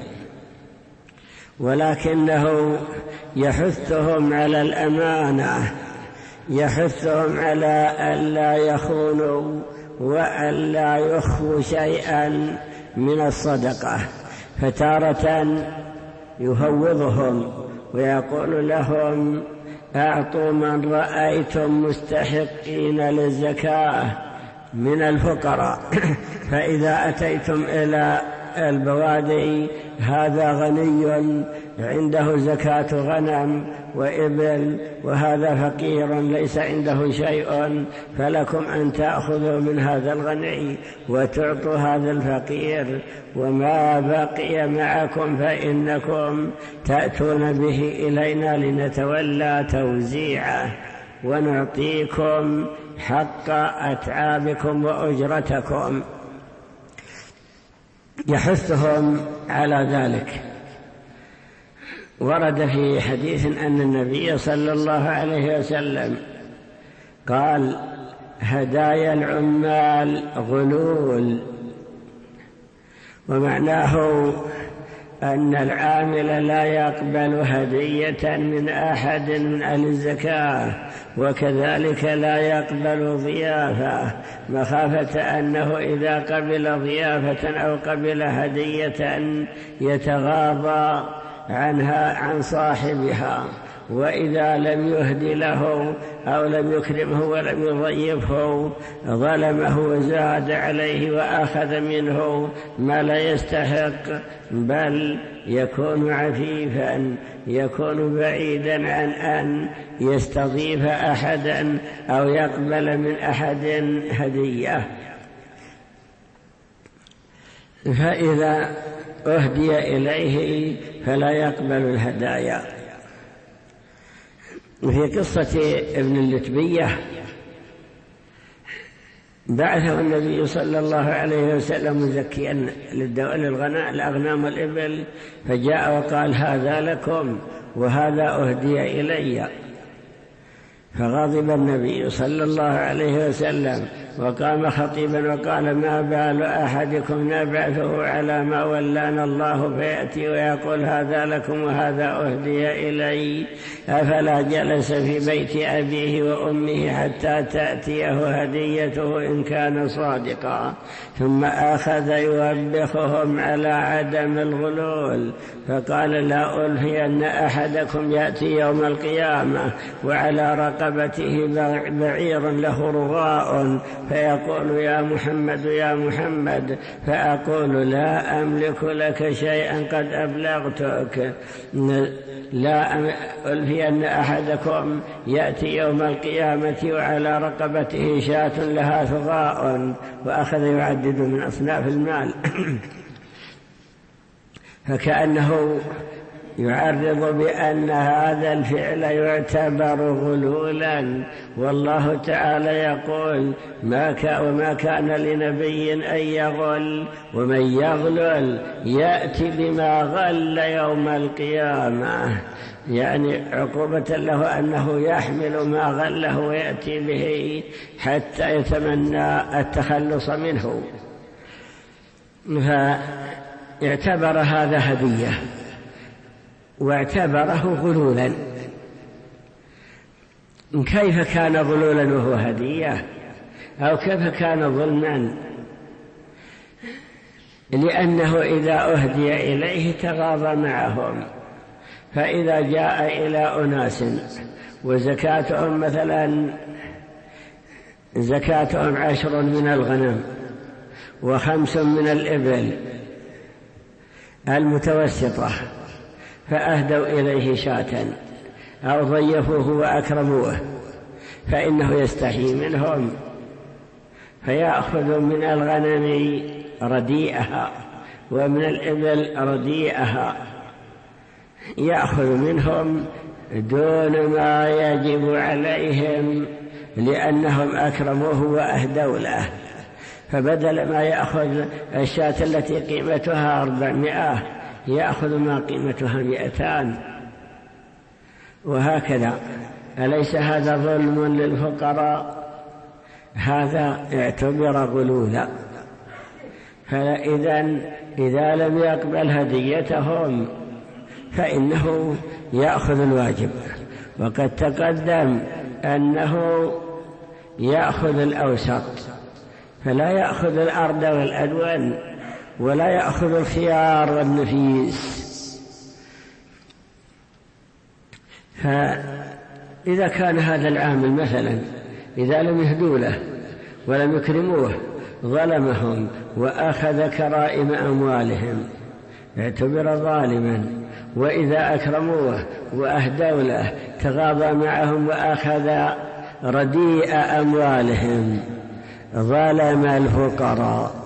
ولكنه يحثهم على الأمانة، يحثهم على ألا يخونوا وألا يخفوا شيئا من الصدقة، فتارة يهوضهم ويقول لهم أعطوا من رأيتم مستحقين للزكاة من الفقراء، فإذا أتيتم إلى البوادي هذا غني عنده زكاة غنم وإبل، وهذا فقير ليس عنده شيء، فلكم أن تأخذوا من هذا الغني وتعطوا هذا الفقير، وما بقي معكم فإنكم تأتون به إلينا لنتولى توزيعه ونعطيكم حق أتعابكم وأجرتكم. يحثهم على ذلك. ورد في حديث أن النبي صلى الله عليه وسلم قال هدايا العمال غلول، ومعناه أن العامل لا يقبل هدية من أحد من أهل الزكاة، وكذلك لا يقبل ضيافة مخافة أنه إذا قبل ضيافة أو قبل هدية يتغاضى عنها عن صاحبها، وإذا لم يهدي له أو لم يكرمه ولم يضيفه ظلمه وزاد عليه وأخذ منه ما لا يستحق، بل يكون عفيفا، يكون بعيدا عن أن يستضيف أحدا أو يقبل من أحد هدية. فإذا أهدي إليه فلا يقبل الهدايا. في قصة ابن اللتبية بعثه النبي صلى الله عليه وسلم مزكيا للأغنام والإبل، فجاء وقال هذا لكم وهذا أهدي إلي، فغضب النبي صلى الله عليه وسلم وقام خطيبا وقال ما بال أحدكم نبعثه على ما ولانا الله فيأتي ويقول هذا لكم وهذا أهدي إلي، أفلا جلس في بيت أبيه وأمه حتى تأتيه هديته إن كان صادقا، ثم أخذ يوبخهم على عدم الغلول، فقال لا ألفي أن أحدكم يأتي يوم القيامة وعلى رقبته بعير له رغاء فيقول يا محمد يا محمد، فأقول لا أملك لك شيئا قد أبلغتك. لا ألفي أن أحدكم يأتي يوم القيامة وعلى رقبته شاة لها ثغاء، وأخذ يعدد من أصناف المال فكأنه يعرض بأن هذا الفعل يعتبر غلولا، والله تعالى يقول ما وما كان لنبي أن يغل ومن يغلل يأتي بما غل يوم القيامة، يعني عقوبة له أنه يحمل ما غله ويأتي به حتى يتمنى التخلص منه، فاعتبر هذا هدية واعتبره غلولا، كيف كان ظلولا وهو هدية؟ أو كيف كان ظلما؟ لأنه إذا أهدي إليه تغاضى معهم، فإذا جاء إلى أناس وزكاتهم مثلا زكاتهم عشر من الغنم وخمس من الإبل المتوسطة، فأهدوا إليه شاة أو ضيفوه وأكرموه، فإنه يستحي منهم فيأخذ من الغنم رديئها ومن الإبل رديئها، يأخذ منهم دون ما يجب عليهم لأنهم أكرموه وأهدوا له، فبدل ما يأخذ الشاة التي قيمتها أربعمائة يأخذ ما قيمتها مئتان، وهكذا. أليس هذا ظلم للفقراء؟ هذا اعتبر غلولا. فإذا إذا لم يقبل هديتهم فإنه يأخذ الواجب. وقد تقدم أنه يأخذ الأوسط، فلا يأخذ الأرض والأدون ولا يأخذ الخيار والنفيس. فإذا كان هذا العامل مثلا إذا لم يهدوا له ولم يكرموه ظلمهم وأخذ كرائم أموالهم اعتبر ظالما، وإذا أكرموه وأهدوا له تغاضى معهم وأخذ رديء أموالهم ظلم الفقراء.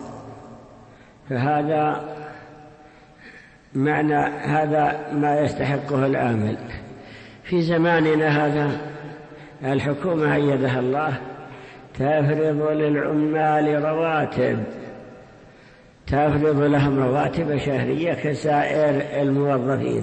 فهذا معنى هذا ما يستحقه العامل. في زماننا هذا الحكومة أيدها الله تفرض للعمال رواتب، تفرض لهم رواتب شهرية كسائر الموظفين،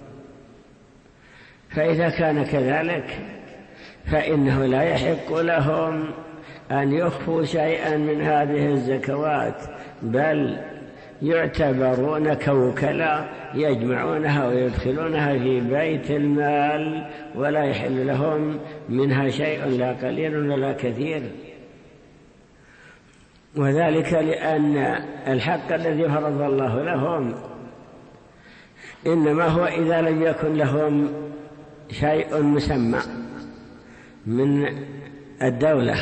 فإذا كان كذلك فإنه لا يحق لهم أن يخفوا شيئا من هذه الزكوات، بل يعتبرون كوكلا يجمعونها ويدخلونها في بيت المال، ولا يحل لهم منها شيء لا قليل ولا كثير. وذلك لأن الحق الذي فرض الله لهم إنما هو إذا لم يكن لهم شيء مسمى من الدولة،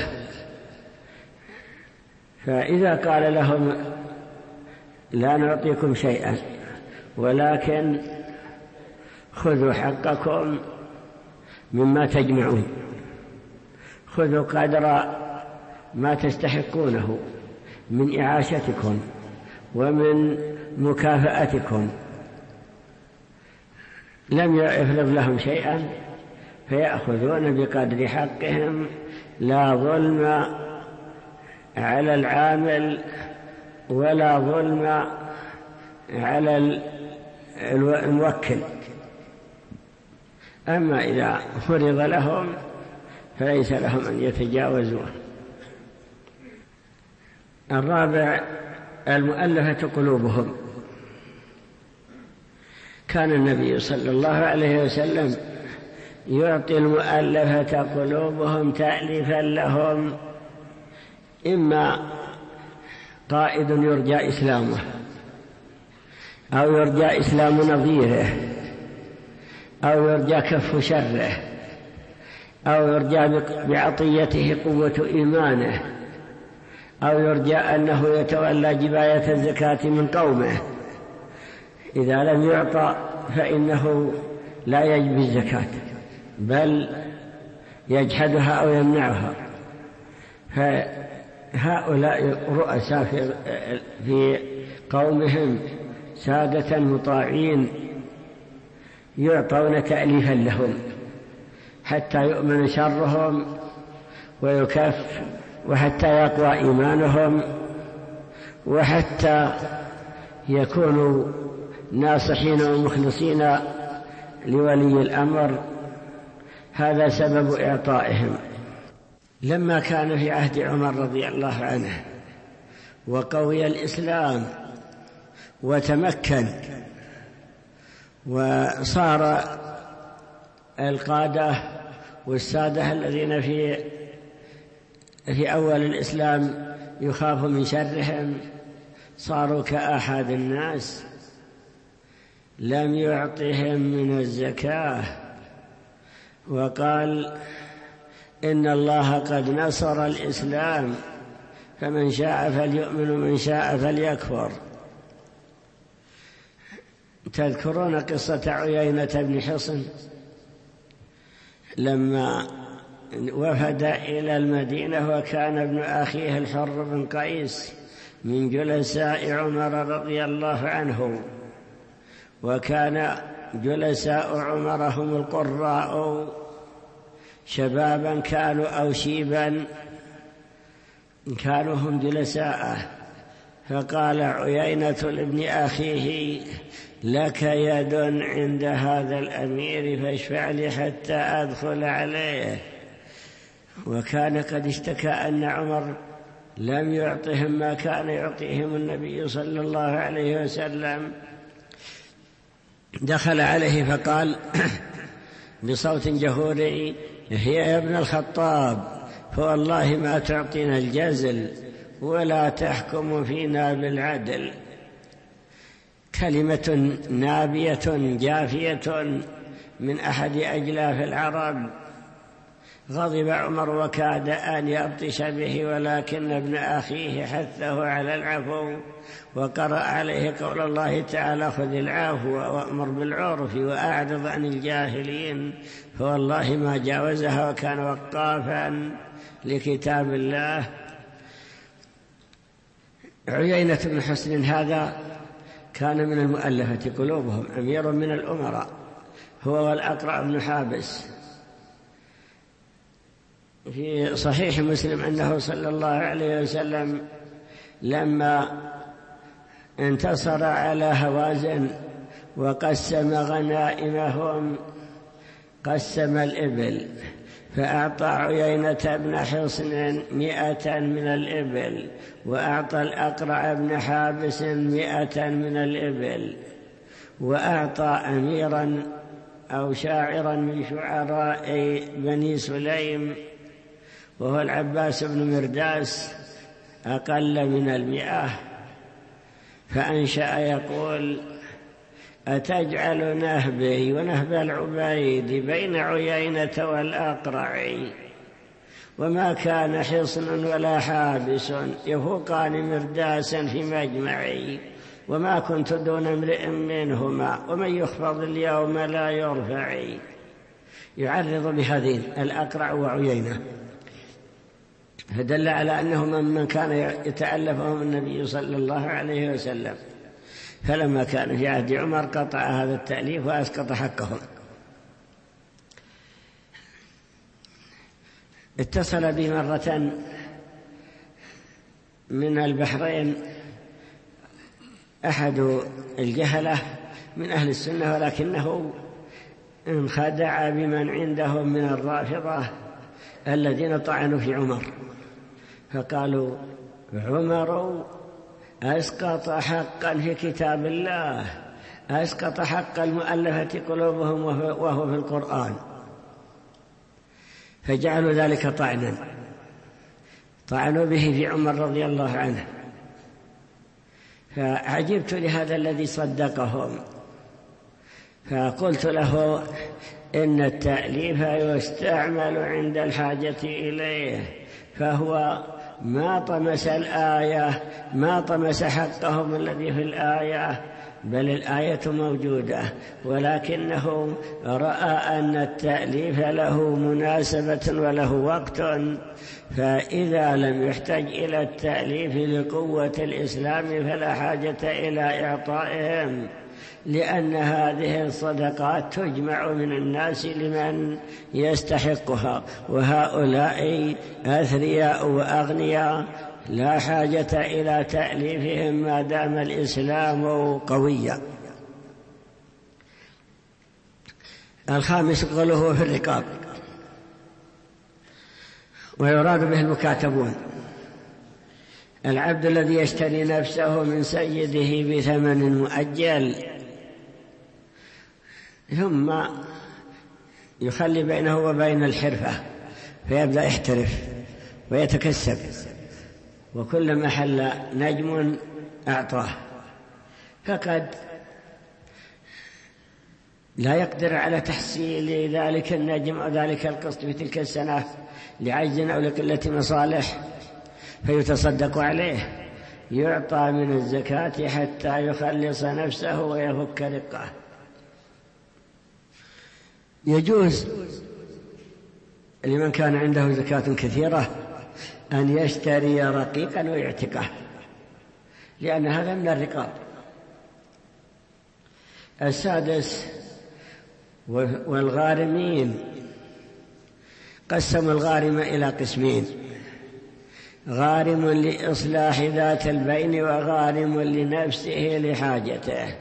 فإذا قال لهم لا نعطيكم شيئا ولكن خذوا حقكم مما تجمعون، خذوا قدر ما تستحقونه من إعاشتكم ومن مكافأتكم، لم يفرض لهم شيئا فيأخذون بقدر حقهم، لا ظلم على العامل ولا ظلم على الموكل. أما إذا فرض لهم فليس لهم أن يتجاوزوه. الرابع المؤلفة قلوبهم. كان النبي صلى الله عليه وسلم يعطي المؤلفة قلوبهم تأليفا لهم، إما قائد يرجى إسلامه أو يرجى إسلام نظيره أو يرجى كف شره أو يرجى بعطيته قوة إيمانه أو يرجى أنه يتولى جباية الزكاة من قومه، إذا لم يعطى فإنه لا يجب الزكاة بل يجحدها أو يمنعها. فهؤلاء رؤساء في, في قومهم سادة مطاعين يعطون تأليفا لهم حتى يؤمن شرهم ويكف، وحتى يقوى إيمانهم، وحتى يكونوا ناصحين ومخلصين لولي الأمر. هذا سبب إعطائهم. لما كان في عهد عمر رضي الله عنه وقوي الإسلام وتمكن وصار القادة والسادة الذين في في أول الإسلام يخاف من شرهم صاروا كأحد الناس، لم يعطهم من الزكاة، وقال إن الله قد نصر الإسلام فمن شاء فليؤمن ومن شاء فليكفر. تذكرون قصة عيينة بن حصن لما وفد إلى المدينة، وكان ابن أخيه الحر بن قيس من جلساء عمر رضي الله عنه، وكان جلساء عمر هم القراء شبابا كانوا أو شيبا، كانوا هم جلساءه. فقال عيينة لابن أخيه لك يد عند هذا الأمير فاشفع لي حتى أدخل عليه. وكان قد اشتكى أن عمر لم يعطهم ما كان يعطيهم النبي صلى الله عليه وسلم. دخل عليه فقال بصوت جهوري: هي يا ابن الخطاب، فوالله ما تعطينا الجزل ولا تحكم فينا بالعدل. كلمة نابية جافية من أحد أجلاف العرب. غضب عمر وكاد أن يبطش به، ولكن ابن أخيه حثه على العفو، وقرأ عليه قول الله تعالى: خذ العفو وأمر بالعرف وأعرض عن الجاهلين. فوالله ما جاوزها، وكان وقافا لكتاب الله. عيينة بن حصن هذا كان من المؤلفة قلوبهم، أمير من الأمراء، هو والأقرع بن حابس. في صحيح مسلم أنه صلى الله عليه وسلم لما انتصر على هوازن وقسم غنائمهم قسم الإبل، فأعطى عيينة بن حصن مئة من الإبل، وأعطى الأقرع بن حابس مئة من الإبل، وأعطى أميرا أو شاعرا من شعراء بني سليم وهو العباس بن مرداس أقل من المئة. فأنشأ يقول: أتجعل نهبي ونهب العبيد بين عيينة والأقرع، وما كان حصن ولا حابس يفوقان مرداسا في مجمعي، وما كنت دون امرئ منهما، ومن يخفض اليوم لا يرفع. يعرض بهذين الأقرع وعيينة، فدل على أنه من كان يتألفهم النبي صلى الله عليه وسلم. فلما كان في عهد عمر قطع هذا التأليف وأسقط حقهم. اتصل بي مرة من البحرين أحد الجهلة من أهل السنة، ولكنه انخدع بمن عندهم من الرافضة الذين طعنوا في عمر، فقالوا: عمر أسقط حقا في كتاب الله، أسقط حق المؤلفة قلوبهم وهو في القرآن. فجعلوا ذلك طعنا، طعنوا به في عمر رضي الله عنه. فعجبت لهذا الذي صدقهم، فقلت له: إن التأليف يستعمل عند الحاجة إليه، فهو ما طمس الآية، ما طمس حقهم الذي في الآية، بل الآية موجودة، ولكنه رأى أن التأليف له مناسبة وله وقت، فإذا لم يحتج إلى التأليف لقوة الإسلام فلا حاجة إلى إعطائهم، لأن هذه الصدقات تجمع من الناس لمن يستحقها، وهؤلاء أثرياء وأغنياء لا حاجة إلى تأليفهم ما دام الإسلام قويا. الخامس غلوه في الرقاب، ويراد به المكاتبون، العبد الذي يشتري نفسه من سيده بثمن مؤجل ثم يخلي بينه وبين الحرفة فيبدأ يحترف ويتكسب، وكلما حل نجم أعطاه، فقد لا يقدر على تحصيل ذلك النجم أو ذلك القسط في تلك السنة لعجز أو لقلة مصالح فيتصدق عليه، يعطى من الزكاة حتى يخلص نفسه ويفك رقه. يجوز لمن كان عنده زكاة كثيرة أن يشتري رقيقا ويعتقه، لأن هذا من الرقاب. السادس والغارمين، قسم الغارم إلى قسمين: غارم لإصلاح ذات البين وغارم لنفسه لحاجته.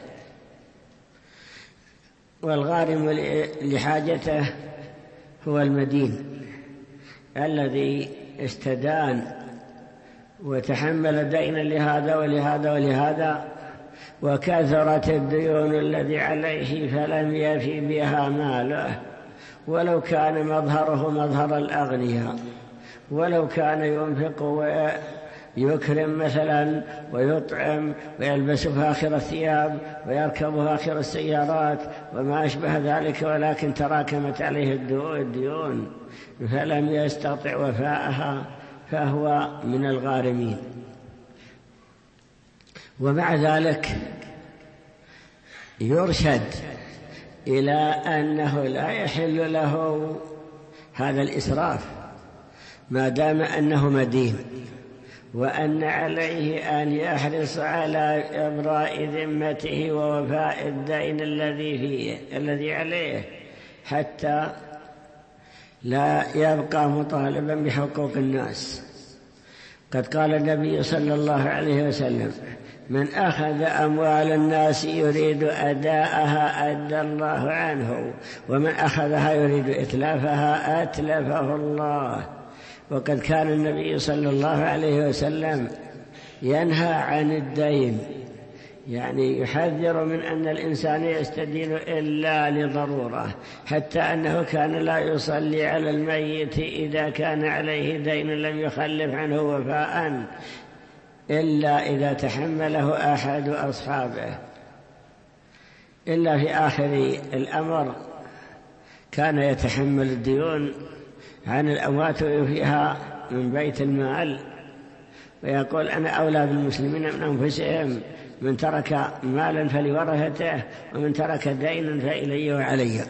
والغارم لحاجته هو المدين الذي استدان وتحمل دينا لهذا ولهذا ولهذا، وكثرت الديون الذي عليه فلم يفي بها ماله، ولو كان مظهره مظهر الأغنياء، ولو كان ينفق ويكرم مثلا ويطعم ويلبس فاخر الثياب ويركب فاخر السيارات وما أشبه ذلك، ولكن تراكمت عليه الديون فلم يستطع وفاءها، فهو من الغارمين. ومع ذلك يرشد إلى أنه لا يحل له هذا الإسراف ما دام أنه مدين، وأن عليه أن يحرص على إبراء ذمته ووفاء الدين الذي فيه الذي عليه، حتى لا يبقى مطالبا بحقوق الناس. قد قال النبي صلى الله عليه وسلم: من أخذ أموال الناس يريد أداءها أدى الله عنه، ومن أخذها يريد إتلافها أتلفه الله. وقد كان النبي صلى الله عليه وسلم ينهى عن الدين، يعني يحذر من أن الإنسان يستدين إلا لضرورة، حتى أنه كان لا يصلي على الميت إذا كان عليه دين لم يخلف عنه وفاء إلا إذا تحمله أحد أصحابه. إلا في آخر الأمر كان يتحمل الديون عن الأموات ويوفيها من بيت المال، ويقول: أنا أولى بالمسلمين من أنفسهم، من ترك مالا فلورثته، ومن ترك دينا فإلي وعلي.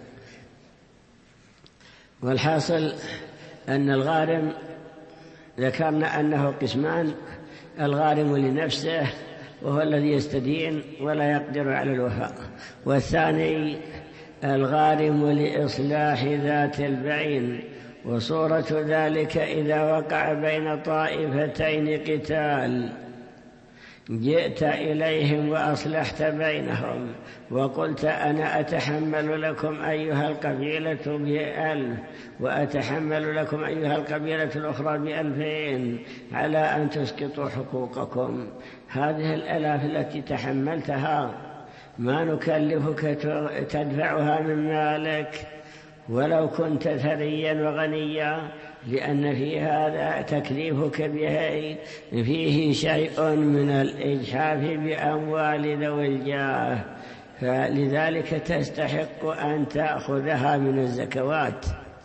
والحاصل أن الغارم ذكرنا أنه قسمان: الغارم لنفسه وهو الذي يستدين ولا يقدر على الوفاء، والثاني الغارم لإصلاح ذات البين. وصورة ذلك إذا وقع بين طائفتين قتال جئت إليهم وأصلحت بينهم وقلت: أنا أتحمل لكم أيها القبيلة بألف وأتحمل لكم أيها القبيلة الأخرى بألفين على أن تسقطوا حقوقكم. هذه الألاف التي تحملتها ما نكلفك تدفعها من مالك ولو كنت ثريا وغنيا، لأن في هذا تكليفك به فيه شيء من الإجحاف بأموال ذوي الجاه، فلذلك تستحق أن تأخذها من الزكوات.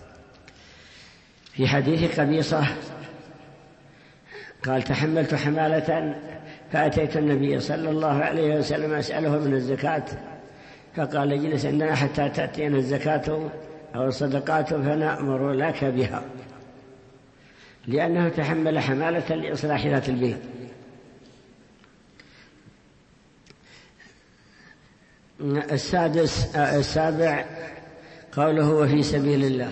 في حديث قبيصة قال: تحملت حمالة فأتيت النبي صلى الله عليه وسلم أسأله من الزكاة، فقال: اجلس عندنا حتى تأتينا الزكاة أو الصدقات فنأمر لك بها، لأنه تحمل حمالة لإصلاح ذات البين. السادس السابع قوله: وفي سبيل الله.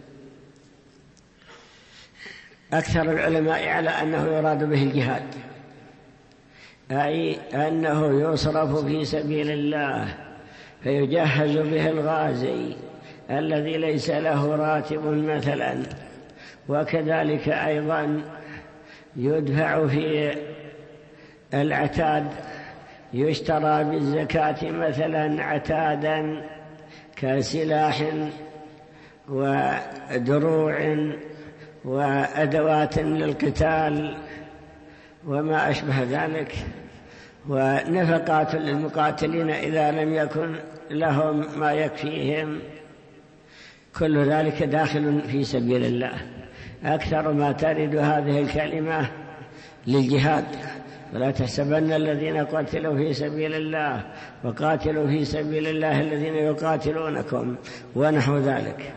أكثر العلماء على أنه يراد به الجهاد، أي أنه يصرف في سبيل الله فيجهز به الغازي الذي ليس له راتب مثلا، وكذلك أيضا يدفع في العتاد، يشترى بالزكاة مثلا عتادا كسلاح ودروع وأدوات للقتال وما أشبه ذلك، ونفقات للمقاتلين إذا لم يكن لهم ما يكفيهم، كل ذلك داخل في سبيل الله. أكثر ما ترد هذه الكلمة للجهاد، ولا تحسبن الذين قتلوا في سبيل الله وقاتلوا في سبيل الله الذين يقاتلونكم ونحو ذلك.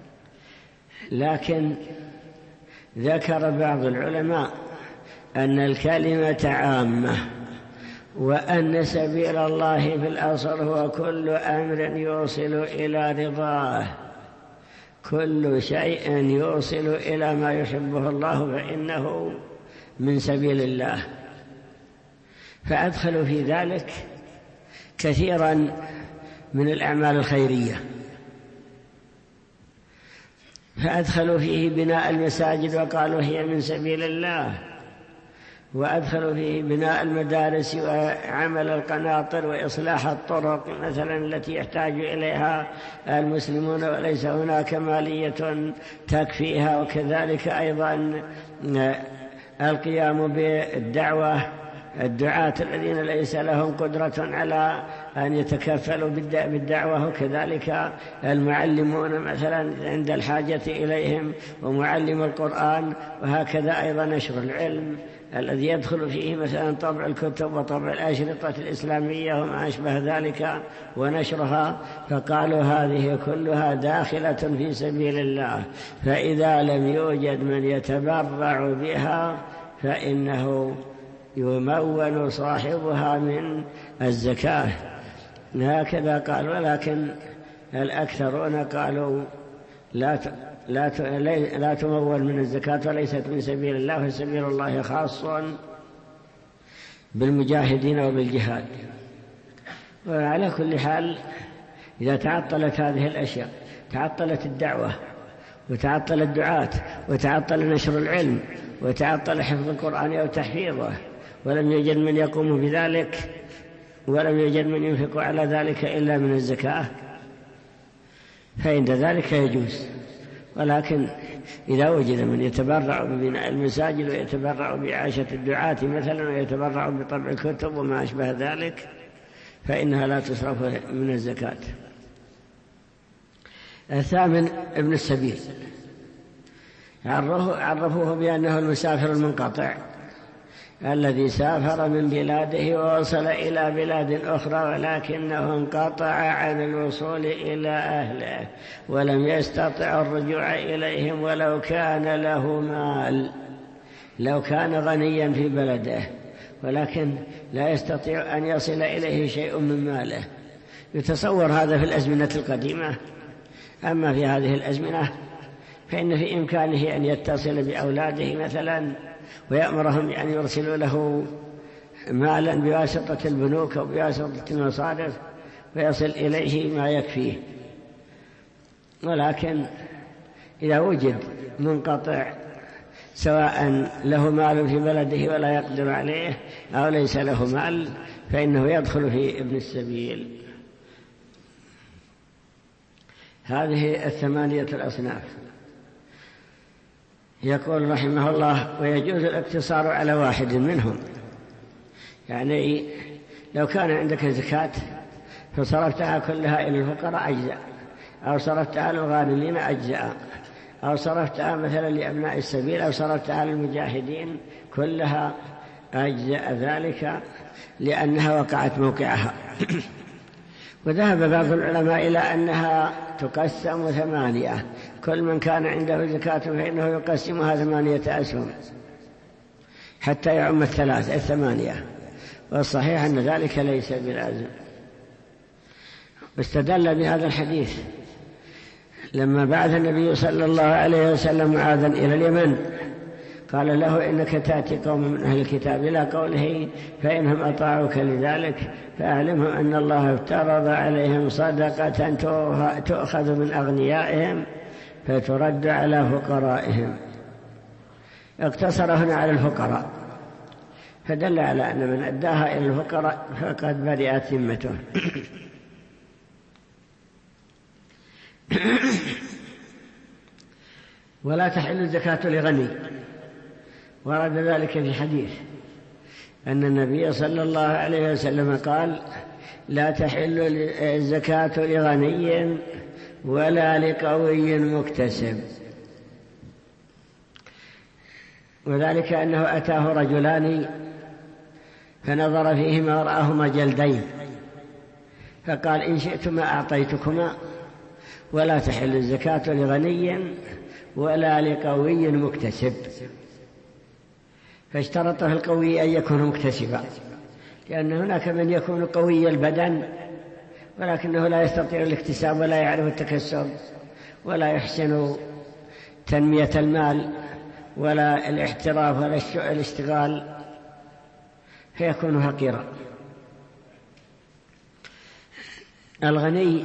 لكن ذكر بعض العلماء أن الكلمة عامة، وأن سبيل الله في الأصل هو كل أمر يوصل إلى رضاه، كل شيء يوصل إلى ما يحبه الله فإنه من سبيل الله. فأدخلوا في ذلك كثيرا من الأعمال الخيرية، فأدخلوا فيه بناء المساجد وقالوا هي من سبيل الله، وأدخلوا فيه بناء المدارس وعمل القناطر وإصلاح الطرق مثلا التي يحتاج إليها المسلمون وليس هناك مالية تكفيها، وكذلك أيضا القيام بالدعوة، الدعاة الذين ليس لهم قدرة على أن يتكفلوا بالدعوة، وكذلك المعلمون مثلا عند الحاجة إليهم ومعلم القرآن، وهكذا أيضا نشر العلم الذي يدخل فيه مثلا طبع الكتب وطبع الأشرطة الإسلامية وما أشبه ذلك ونشرها. فقالوا هذه كلها داخلة في سبيل الله، فإذا لم يوجد من يتبرع بها فإنه يمول صاحبها من الزكاة، هكذا قال. ولكن الأكثرون قالوا لا لا لا تمول من الزكاة وليست من سبيل الله، فسبيل الله خاص بالمجاهدين وبالجهاد. وعلى كل حال إذا تعطلت هذه الأشياء، تعطلت الدعوة وتعطل الدعاة وتعطل نشر العلم وتعطل حفظ القرآن أو تحفيظه، ولم يوجد من يقوم بذلك ولم يوجد من ينفق على ذلك إلا من الزكاة، فعند ذلك يجوز. ولكن إذا وجد من يتبرع ببناء المساجد ويتبرع بإعاشة الدعاة مثلا ويتبرع بطبع الكتب وما أشبه ذلك فإنها لا تصرف من الزكاة. الثامن ابن السبيل، عرفوه بأنه المسافر المنقطع الذي سافر من بلاده ووصل إلى بلاد أخرى ولكنه انقطع عن الوصول إلى أهله ولم يستطع الرجوع إليهم ولو كان له مال، لو كان غنيا في بلده ولكن لا يستطيع أن يصل إليه شيء من ماله. يتصور هذا في الأزمنة القديمة، أما في هذه الأزمنة فإن في إمكانه أن يتصل بأولاده مثلا ويأمرهم بأن يرسلوا له مالا بواسطة البنوك أو بواسطة المصارف ويصل إليه ما يكفيه. ولكن إذا وجد منقطع سواء له مال في بلده ولا يقدر عليه أو ليس له مال فإنه يدخل في ابن السبيل. هذه الثمانية الأصناف. يقول رحمه الله: ويجوز الاقتصار على واحد منهم، يعني لو كان عندك زكاة فصرفتها كلها إلى الفقراء أجزاء، أو صرفتها للغارمين أجزاء، أو صرفتها مثلا لأبناء السبيل، أو صرفتها للمجاهدين، كلها أجزاء ذلك لأنها وقعت موقعها. وذهب بعض العلماء إلى أنها تقسم ثمانية، كل من كان عنده زكاة فإنه يقسمها ثمانية أسهم حتى يعم الثلاث الثمانية، والصحيح أن ذلك ليس بلازم. واستدل بهذا الحديث لما بعث النبي صلى الله عليه وسلم معاذا إلى اليمن قال له: إنك تأتي قوم من أهل الكتاب، إلى قوله: فإنهم أطاعوك لذلك فأعلمهم أن الله افترض عليهم صدقة تؤخذ من أغنيائهم فترد على فقرائهم. اقتصر هنا على الفقراء، فدل على أن من أداها إلى الفقراء فقد برئت ذمته. ولا تحل الزكاة لغني. ورد ذلك في حديث أن النبي صلى الله عليه وسلم قال: لا تحل الزكاة لغني ولا لقوي مكتسب. وذلك أنه أتاه رجلان فنظر فيهما ورآهما جلدين، فقال: إن شئتما أعطيتكما، ولا تحل الزكاة لغني ولا لقوي مكتسب. فاشترط في القوي أن يكون مكتسبا، لأن هناك من يكون قوي البدن ولكنه لا يستطيع الاكتساب ولا يعرف التكسب ولا يحسن تنمية المال ولا الاحتراف ولا الاشتغال، فيكون فقيرا. الغني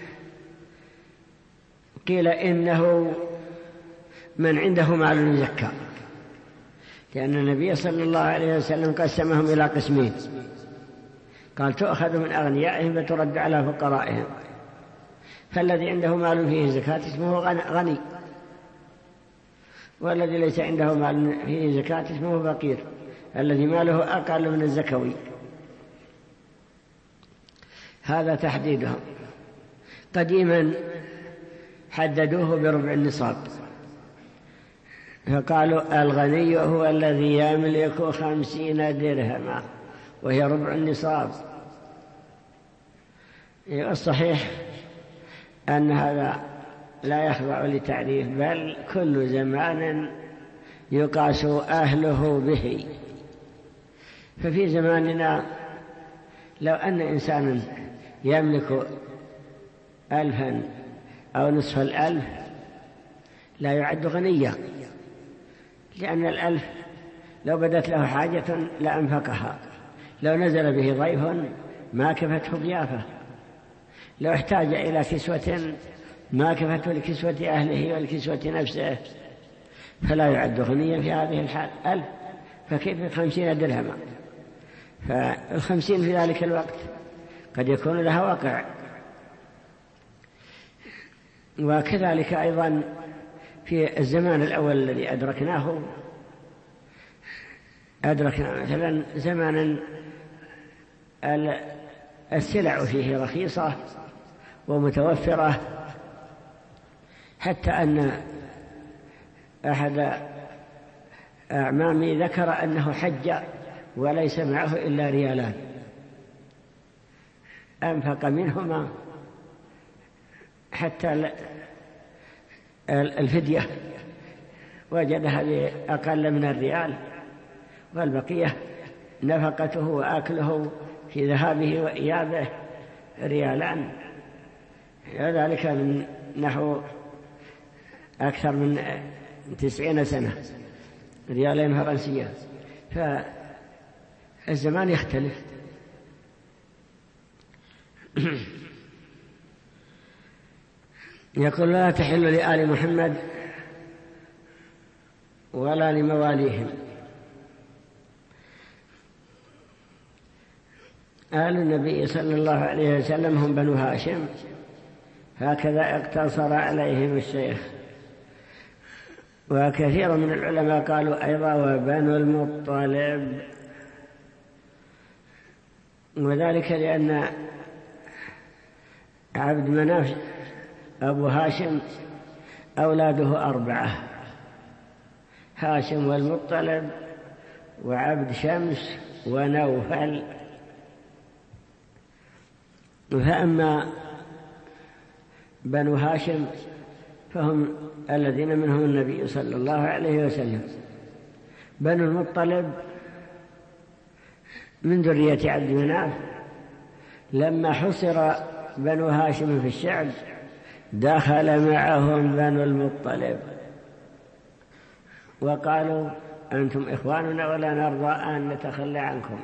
قيل إنه من عنده مال يزكى، لأن النبي صلى الله عليه وسلم قسمهم إلى قسمين، قال: تؤخذ من أغنيائهم وترد على فقرائهم. فالذي عنده مال فيه زكاة اسمه غني، والذي ليس عنده مال فيه زكاة اسمه فقير، الذي ماله أقل من الزكوي. هذا تحديدهم. قديما حددوه بربع النصاب، فقالوا: الغني هو الذي يملك خمسين درهما، وهي ربع النصاب. الصحيح أن هذا لا يخضع لتعريف، بل كل زمان يقاس أهله به. ففي زماننا لو أن إنسانا يملك ألفا أو نصف الألف لا يعد غنيا، لأن الألف لو بدت له حاجة لأنفقها، لو نزل به ضيف ما كفته ضيافة، لو احتاج إلى كسوة ما كفته لكسوة أهله ولكسوة نفسه، فلا يعد غنيا في هذه الحال ألف، فكيف خمسين درهما؟ فالخمسين في ذلك الوقت قد يكون لها واقع. وكذلك أيضا في الزمان الأول الذي أدركناه، أدركنا مثلا زمانا السلع فيه رخيصة ومتوفرة، حتى أن أحد أعمامي ذكر أنه حج وليس معه إلا ريالان، أنفق منهما حتى الفدية وجدها بأقل من الريال، والبقية نفقته وأكله في ذهابه وإيابه ريالان، ذلك من نحو أكثر من تسعين سنة، ريالين فرنسية. فالزمان يختلف. يقول: لا تحل لآل محمد ولا لمواليهم. آل النبي صلى الله عليه وسلم هم بنو هاشم، هكذا اقتصر عليهم الشيخ. وكثير من العلماء قالوا أيضا وبنو المطلب، وذلك لأن عبد مناف أبو هاشم أولاده أربعة: هاشم والمطلب وعبد شمس ونوفل. فأما بنو هاشم فهم الذين منهم النبي صلى الله عليه وسلم. بنو المطلب من ذرية عبد مناف، لما حصر بنو هاشم في الشعب دخل معهم بنو المطلب وقالوا: أنتم إخواننا ولا نرضى أن نتخلى عنكم.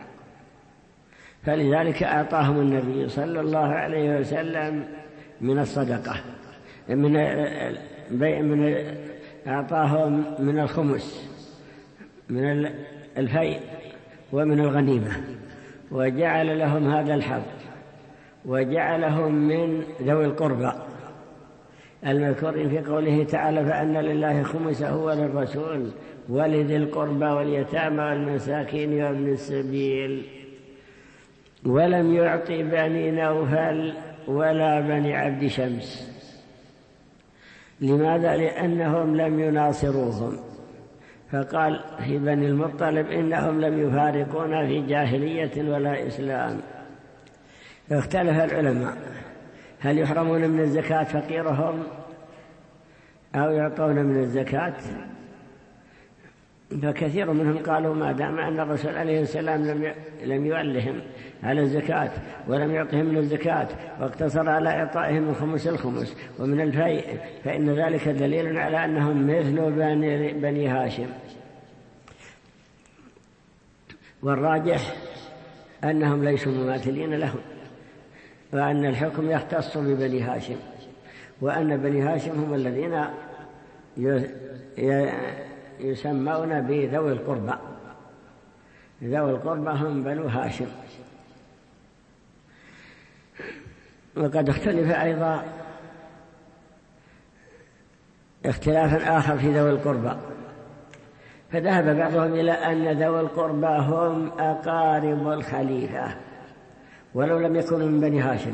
فلذلك أعطاهم النبي صلى الله عليه وسلم من الصدقة، من من أعطاهم من الخمس من الفيء ومن الغنيمة، وجعل لهم هذا الحظ، وجعلهم من ذوي القربى، المذكورين في قوله تعالى فأن لله خمسه وللرسول ولذي القربى واليتامى والمساكين وابن السبيل. ولم يعطي بني نوفل ولا بني عبد شمس. لماذا؟ لأنهم لم يناصروهم، فقال في بني المطلب إنهم لم يفارقونا في جاهلية ولا إسلام. اختلف العلماء هل يحرمون من الزكاة فقيرهم أو يعطون من الزكاة؟ فكثير منهم قالوا ما دام أن الرسول عليه السلام لم لم يولهم على الزكاة ولم يعطهم من الزكاة واقتصر على إعطائهم من خمس الخمس ومن الفيء فإن ذلك دليل على أنهم مثل بني, بني هاشم. والراجح أنهم ليسوا مماثلين لهم، وأن الحكم يختص ببني هاشم، وأن بني هاشم هم الذين يسمون بذوي القربى. ذوي القربى هم بنو هاشم. وقد اختلف أيضا اختلافا آخر في ذوي القربى، فذهب بعضهم إلى أن ذوي القربى هم أقارب الخليفة ولو لم يكونوا من بني هاشم.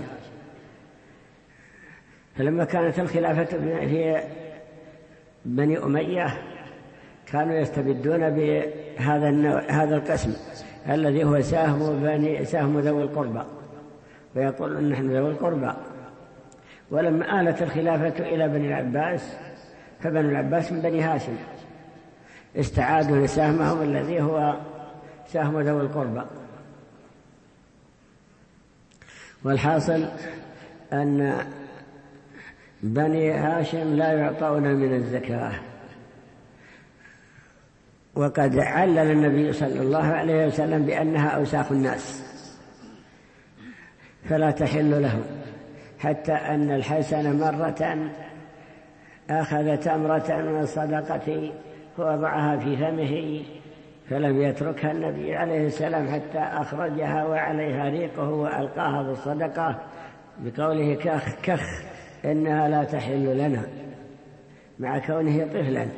فلما كانت الخلافة في بني أمية كانوا يستبدون بهذا النوع هذا القسم الذي هو سهم بني سهم ذوي القربى، ويقولون نحن ذوي القربى. ولما آلت الخلافة إلى بني العباس فبني العباس من بني هاشم استعادوا لسهمهم الذي هو سهم ذوي القربى. والحاصل أن بني هاشم لا يعطون من الزكاة. وقد علل النبي صلى الله عليه وسلم بأنها أوساخ الناس فلا تحل لهم، حتى أن الحسن مرة أخذ تمرة من الصدقة ووضعها في فمه فلم يتركها النبي عليه السلام حتى أخرجها وعليها ريقه وألقاها بالصدقة بقوله كخ كخ إنها لا تحل لنا، مع كونه طفلا.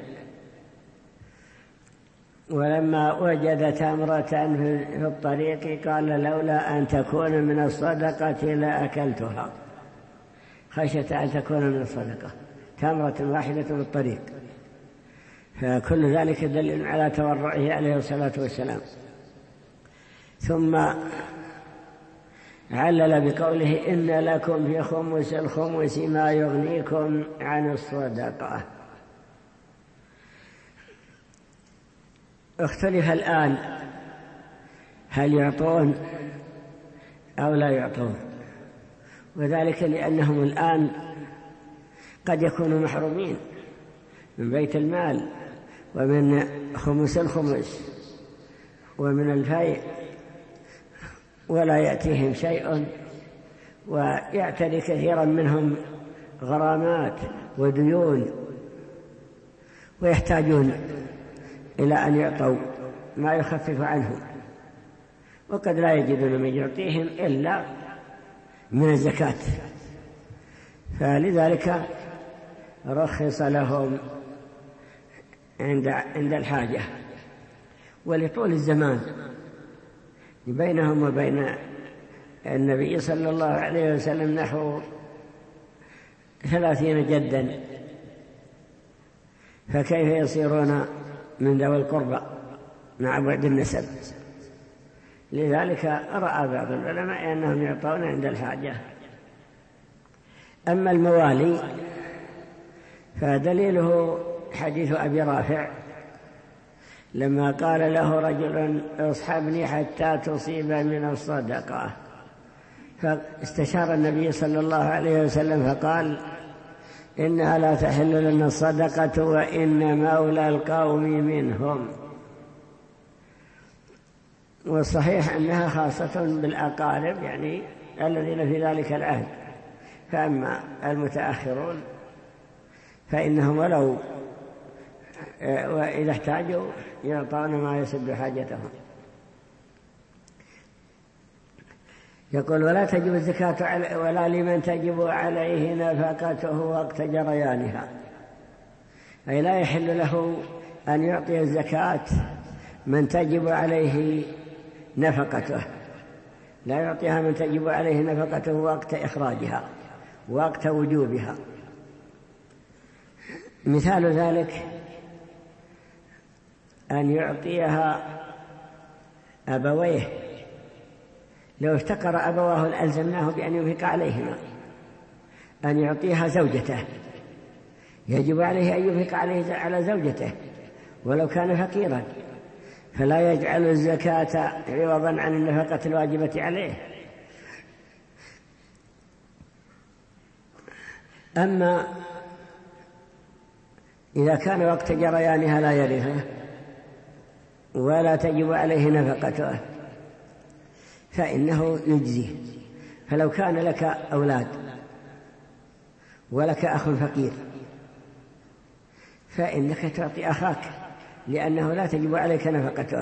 ولما وجد تمرة في الطريق قال لولا أن تكون من الصدقة لأكلتها، خشية أن تكون من الصدقة، تمرة واحدة في الطريق. فكل ذلك دليل على تورعه عليه الصلاة والسلام. ثم علل بقوله إن لكم في خمس الخمس ما يغنيكم عن الصدقة. اختلف الآن هل يعطون أو لا يعطون، وذلك لأنهم الآن قد يكونوا محرومين من بيت المال ومن خمس الخمس ومن الفيء ولا يأتيهم شيء، ويعتري كثيرا منهم غرامات وديون ويحتاجون إلى أن يعطوا ما يخفف عنهم، وقد لا يجدون من يعطيهم إلا من الزكاة. فلذلك رخص لهم عند عند الحاجة. ولطول الزمان بينهم وبين النبي صلى الله عليه وسلم نحو ثلاثين جدا، فكيف يصيرون من ذوي القربى مع بعد النسب؟ لذلك رأى بعض العلماء أنهم يعطون عند الحاجة. أما الموالي فدليله حديث أبي رافع لما قال له رجل اصحبني حتى تصيب من الصدقة، فاستشار النبي صلى الله عليه وسلم فقال إنها لا تحل لنا الصدقة وإن مولى القوم منهم. والصحيح أنها خاصة بالأقارب، يعني الذين في ذلك العهد. فأما المتأخرون فإنهم ولو وإذا احتاجوا يعطون ما يسد حاجتهم. يقول ولا تجب الزكاة ولا لمن تجب عليه نفقته وقت جريانها، أي لا يحل له أن يعطي الزكاة من تجب عليه نفقته، لا يعطيها من تجب عليه نفقته وقت إخراجها وقت وجوبها. مثال ذلك أن يعطيها أبويه، لو افتقر أبواه لألزمناه بأن ينفق عليهما. أن يعطيها زوجته، يجب عليه أن ينفق عليه على زوجته ولو كان فقيرا، فلا يجعل الزكاة عوضا عن النفقة الواجبة عليه. أما إذا كان وقت جريانها لا يرثه ولا تجب عليه نفقته فإنه يجزيه. فلو كان لك أولاد ولك أخ فقير فإنك تعطي أخاك، لأنه لا تجب عليك نفقته،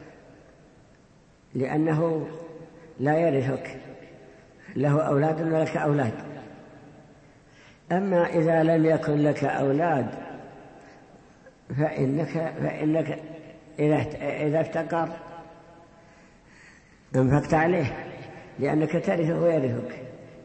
لأنه لا يرثك، له أولاد ولك أولاد. أما إذا لم يكن لك أولاد فإنك, فإنك إذا افتقر انفقت عليه، لأنك ترثه ويرثك.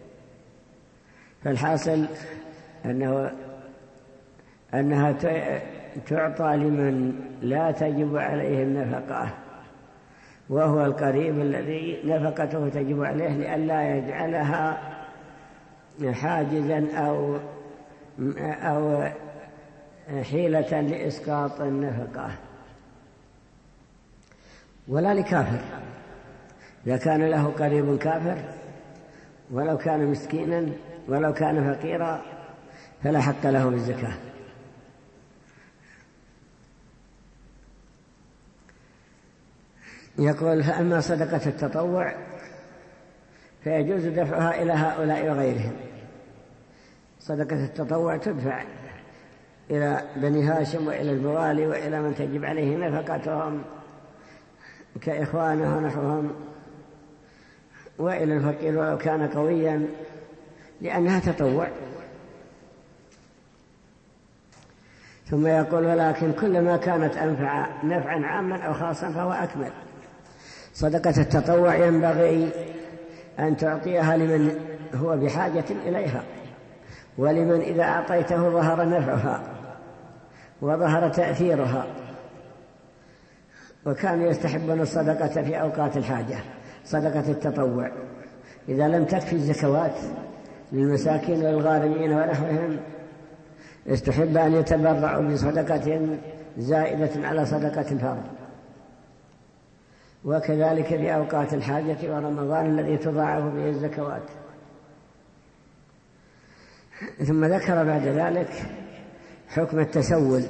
فالحاصل أنه أنها تعطى لمن لا تجب عليه النفقة، وهو القريب الذي نفقته تجب عليه، لئلا يجعلها حاجزا أو أو حيلة لإسقاط النفقة. ولا لكافر، إذا كان له قريب كافر ولو كان مسكينا ولو كان فقيرا فلا حق له بالزكاة. يقول فأما صدقة التطوع فيجوز دفعها إلى هؤلاء وغيرهم. صدقة التطوع تدفع إلى بني هاشم وإلى الموالي وإلى من تجب عليه نفقتهم كإخوانه ونحوهم، وإلى الفقير ولو كان قويا، لأنها تطوع. ثم يقول ولكن كلما كانت أنفع نفعا عاما أو خاصا فهو أكمل. صدقة التطوع ينبغي أن تعطيها لمن هو بحاجة إليها، ولمن إذا أعطيته ظهر نفعها وظهر تأثيرها. وكانوا يستحبون الصدقة في أوقات الحاجة، صدقة التطوع إذا لم تكفي الزكوات للمساكين والغارمين ونحوهم استحب أن يتبرعوا بصدقة زائدة على صدقة الفرض. وكذلك في أوقات الحاجة ورمضان الذي تضاعف به الزكوات. ثم ذكر بعد ذلك حكم التسول،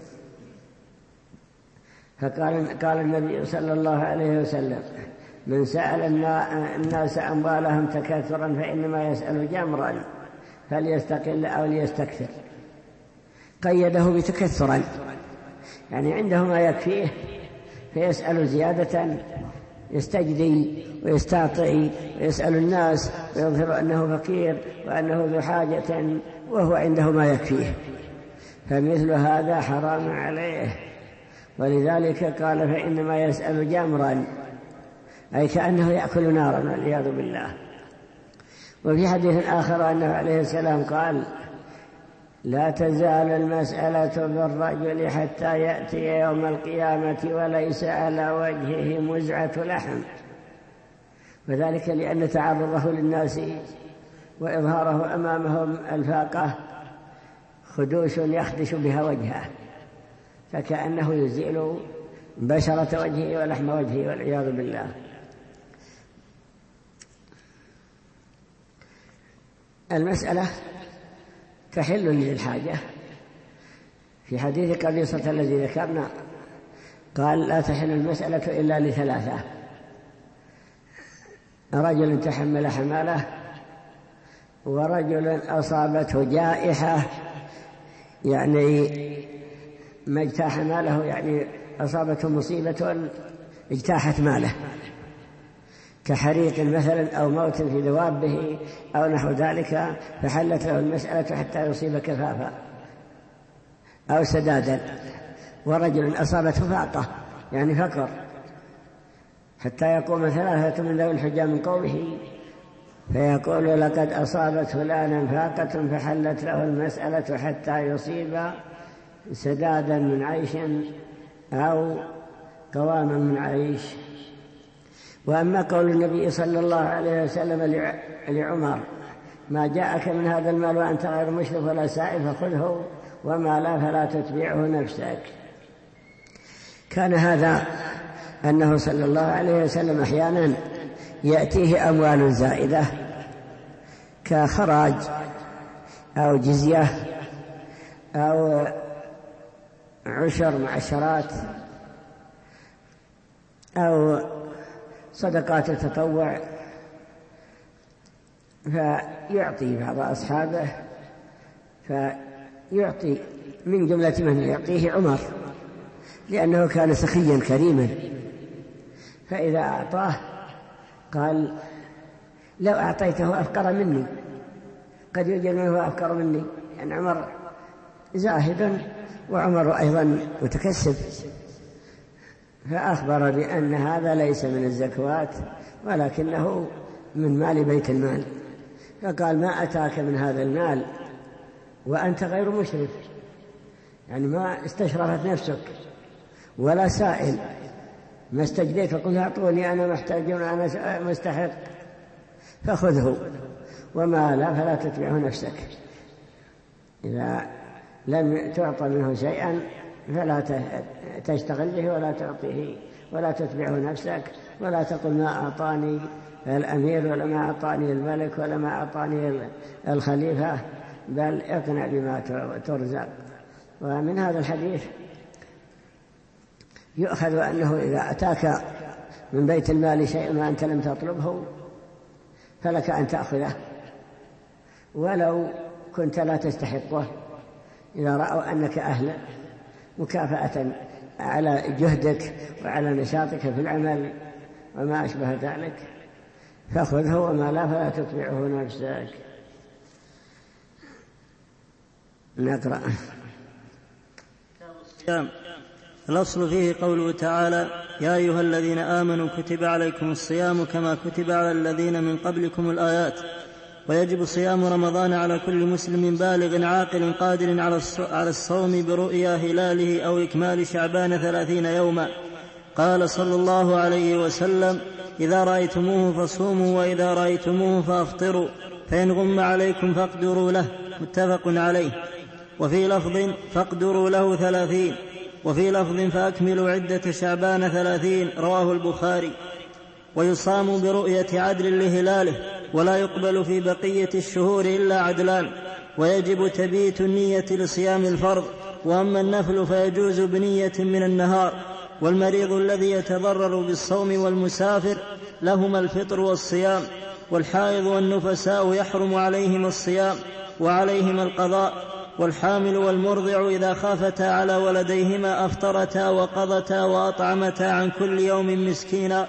فقال قال النبي صلى الله عليه وسلم من سأل الناس أموالهم تكاثرا فإنما يسأل جمرا فليستقل أو ليستكثر. قيده بتكثرا، يعني عنده ما يكفيه فيسأل زيادة، يستجدي ويستعطي ويسأل الناس ويظهر أنه فقير وأنه ذو حاجة وهو عنده ما يكفيه، فمثل هذا حرام عليه. ولذلك قال فإنما يسأل جمرا، أي كأنه يأكل نارا والعياذ بالله. وفي حديث آخر أنه عليه السلام قال لا تزال المسألة بالرجل حتى يأتي يوم القيامة وليس على وجهه مزعة لحم، وذلك لأن تعرضه للناس وإظهاره أمامهم الفاقة خدوش يخدش بها وجهه، فكأنه يزيل بشرة وجهه ولحم وجهه والعياذ بالله. المسألة تحل للحاجة. في حديث قبيصة الذي ذكرنا قال لا تحل المسألة إلا لثلاثة: رجل تحمل حماله، ورجل أصابته جائحة يعني ما اجتاح ماله، يعني أصابته مصيبة اجتاحت ماله كحريق مثلا أو موت في دوابه أو نحو ذلك، فحلت له المسألة حتى يصيب كفافا أو سدادا. ورجل أصابته فاقة يعني فقر، حتى يقوم ثلاثة من ذوي الحجة من قومه فيقول لقد أصابت فلانا فاقة فحلت له المسألة حتى يصيب سدادا من عيش أو قواما من عيش. وأما قول النبي صلى الله عليه وسلم لعمر ما جاءك من هذا المال وأنت غير مشرف ولا سائل فخذه وما لا فلا تتبعه نفسك، كان هذا أنه صلى الله عليه وسلم أحيانا يأتيه أموال زائدة كخراج أو جزية أو عشر معشرات أو صدقات التطوع، فيعطي بعض أصحابه، فيعطي من جملة من يعطيه عمر لأنه كان سخيا كريما، فإذا أعطاه قال لو أعطيته أفقر مني، قد يوجد منه أفقر مني، يعني عمر زاهد وعمر أيضا متكسب، فأخبر بأن هذا ليس من الزكوات ولكنه من مال بيت المال، فقال ما أتاك من هذا المال وأنت غير مشرف، يعني ما استشرفت نفسك ولا سائل، ما استجديت وقلت أعطوني أنا محتاج وأنا مستحق، فخذه وما لا فلا تتبعه نفسك. إذا لم تعطى منه شيئا فلا تشتغل به ولا تعطيه ولا تتبعه نفسك، ولا تقل ما أعطاني الأمير ولا ما أعطاني الملك ولا ما أعطاني الخليفة، بل اقنع بما ترزق. ومن هذا الحديث يؤخذ أنه إذا أتاك من بيت المال شيء وأنت لم تطلبه فلك أن تأخذه ولو كنت لا تستحقه، إذا رأوا أنك أهل مكافأة على جهدك وعلى نشاطك في العمل وما أشبه ذلك، فخذه وما لا فلا تتبعه نفسك. نقرأ. الأصل فيه قوله تعالى يا أيها الذين آمنوا كتب عليكم الصيام كما كتب على الذين من قبلكم الآيات. ويجب صيام رمضان على كل مسلم بالغ عاقل قادر على الصوم برؤيا هلاله أو إكمال شعبان ثلاثين يوما. قال صلى الله عليه وسلم إذا رأيتموه فصوموا وإذا رأيتموه فأفطروا، فإن غم عليكم فاقدروا له. متفق عليه. وفي لفظ فاقدروا له ثلاثين، وفي لفظ فأكملوا عدة شعبان ثلاثين، رواه البخاري. ويصام برؤية عدل لهلاله، ولا يقبل في بقية الشهور إلا عدلان. ويجب تبيت النية لصيام الفرض، وأما النفل فيجوز بنية من النهار. والمريض الذي يتضرر بالصوم والمسافر لهما الفطر والصيام. والحائض والنفساء يحرم عليهما الصيام وعليهما القضاء. والحامل والمرضع إذا خافتا على ولديهما أفطرتا وقضتا وأطعمتا عن كل يوم مسكينا.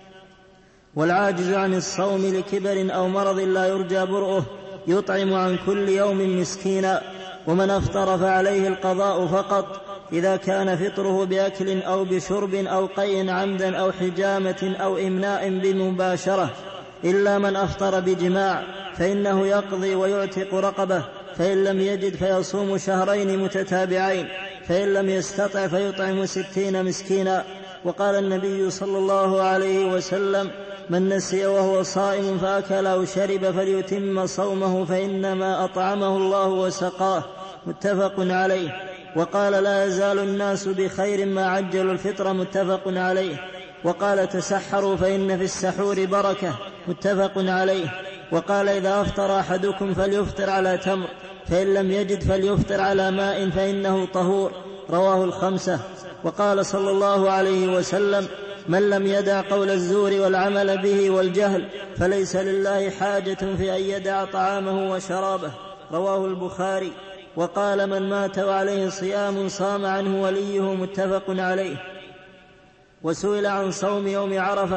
والعاجز عن الصوم لكبر أو مرض لا يرجى برؤه يطعم عن كل يوم مسكينا. ومن أفطر فعليه القضاء فقط إذا كان فطره بأكل أو بشرب أو قيء عمدا أو حجامة أو إمناء بمباشرة، إلا من أفطر بجماع فإنه يقضي ويعتق رقبة، فإن لم يجد فيصوم شهرين متتابعين، فإن لم يستطع فيطعم ستين مسكينا. وقال النبي صلى الله عليه وسلم من نسي وهو صائم فأكل أو شرب فليتم صومه فإنما أطعمه الله وسقاه. متفق عليه. وقال لا يزال الناس بخير ما عجلوا الفطر. متفق عليه. وقال تسحروا فإن في السحور بركة. متفق عليه. وقال إذا أفطر أحدكم فليفطر على تمر، فإن لم يجد فليفطر على ماء فإنه طهور. رواه الخمسة. وقال صلى الله عليه وسلم من لم يدع قول الزور والعمل به والجهل فليس لله حاجة في أن يدع طعامه وشرابه. رواه البخاري. وقال من مات وعليه صيام صام عنه وليه. متفق عليه. وسئل عن صوم يوم عرفة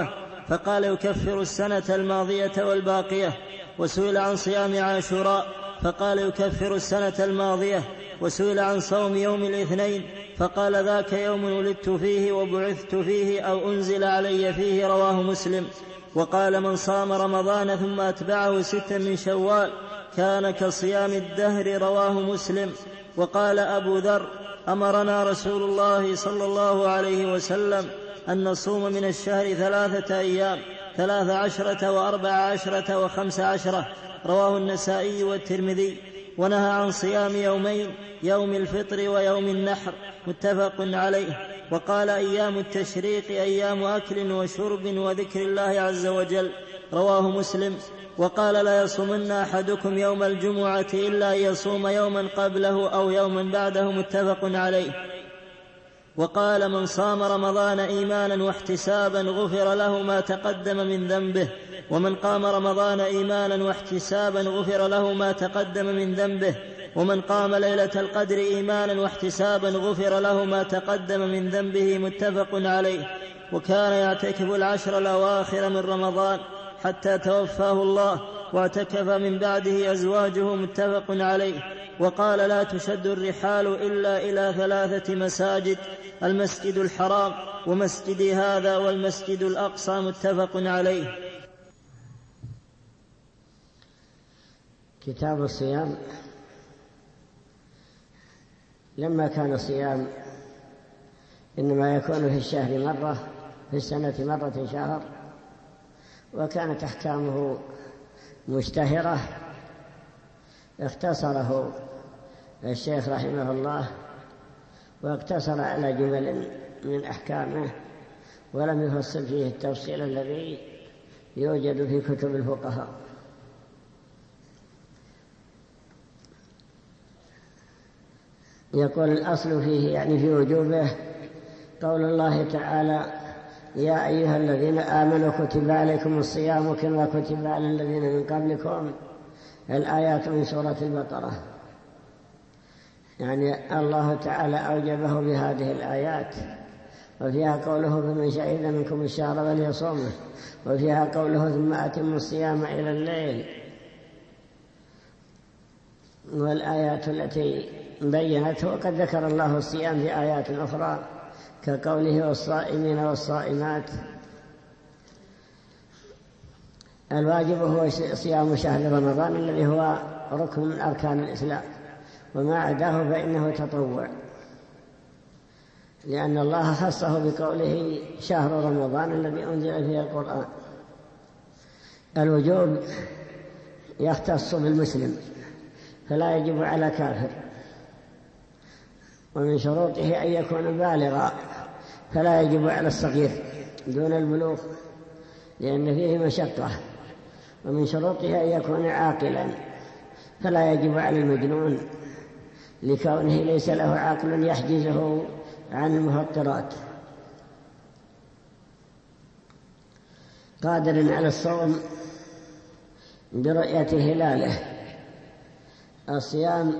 فقال يكفر السنة الماضية والباقية. وسئل عن صيام عاشوراء فقال يكفر السنة الماضية. وسئل عن صوم يوم الاثنين فقال ذاك يوم ولدت فيه وبعثت فيه أو أنزل علي فيه، رواه مسلم. وقال من صام رمضان ثم أتبعه ستا من شوال كان كصيام الدهر، رواه مسلم. وقال أبو ذر أمرنا رسول الله صلى الله عليه وسلم أن نصوم من الشهر ثلاثة أيام، ثلاث عشرة وأربع عشرة وخمس عشرة، رواه النسائي والترمذي. ونهى عن صيام يومين، يوم الفطر ويوم النحر، متفق عليه. وقال أيام التشريق أيام أكل وشرب وذكر الله عز وجل، رواه مسلم. وقال لا يصومن أحدكم يوم الجمعة إلا أن يصوم يوما قبله أو يوما بعده، متفق عليه. وقال من صام رمضان إيمانا واحتسابا غفر له ما تقدم من ذنبه، ومن قام رمضان إيمانا واحتسابا غفر له ما تقدم من ذنبه، ومن قام ليلة القدر إيمانا واحتسابا غفر له ما تقدم من ذنبه، متفق عليه. وكان يعتكف العشر الأواخر من رمضان حتى توفاه الله، واعتكف من بعده أزواجه، متفق عليه. وقال لا تشد الرحال إلا إلى ثلاثة مساجد: المسجد الحرام ومسجدي هذا والمسجد الأقصى، متفق عليه. كتاب الصيام. لما كان الصيام إنما يكون في الشهر مرة، في السنة مرة شهر، وكانت أحكامه مشتهرة، اختصره الشيخ رحمه الله واقتصر على جمل من أحكامه، ولم يفصل فيه التفصيل الذي يوجد في كتب الفقهاء. يقول الأصل فيه يعني في وجوبه قول الله تعالى: يا أيها الذين آمنوا كتب عليكم الصيام كما كتب على الذين من قبلكم، الآيات من سورة البقرة. يعني الله تعالى أوجبه بهذه الآيات، وفيها قوله: فمن شهد منكم الشهر فليصومه، وفيها قوله: ثم أتموا الصيام إلى الليل. والآيات التي بينته وقد ذكر الله الصيام في آيات أخرى كقوله: والصائمين والصائمات. الواجب هو صيام شهر رمضان الذي هو ركن من أركان الإسلام، وما عداه فإنه تطوع، لأن الله خصه بقوله: شهر رمضان الذي أنزل فيه القرآن. الوجوب يختص بالمسلم فلا يجب على كافر، ومن شروطه أن يكون بالغا فلا يجب على الصغير دون البلوغ لأن فيه مشقة، ومن شروطه أن يكون عاقلا فلا يجب على المجنون لكونه ليس له عقل يحجزه عن المفطرات. قادر على الصوم برؤية هلاله. الصيام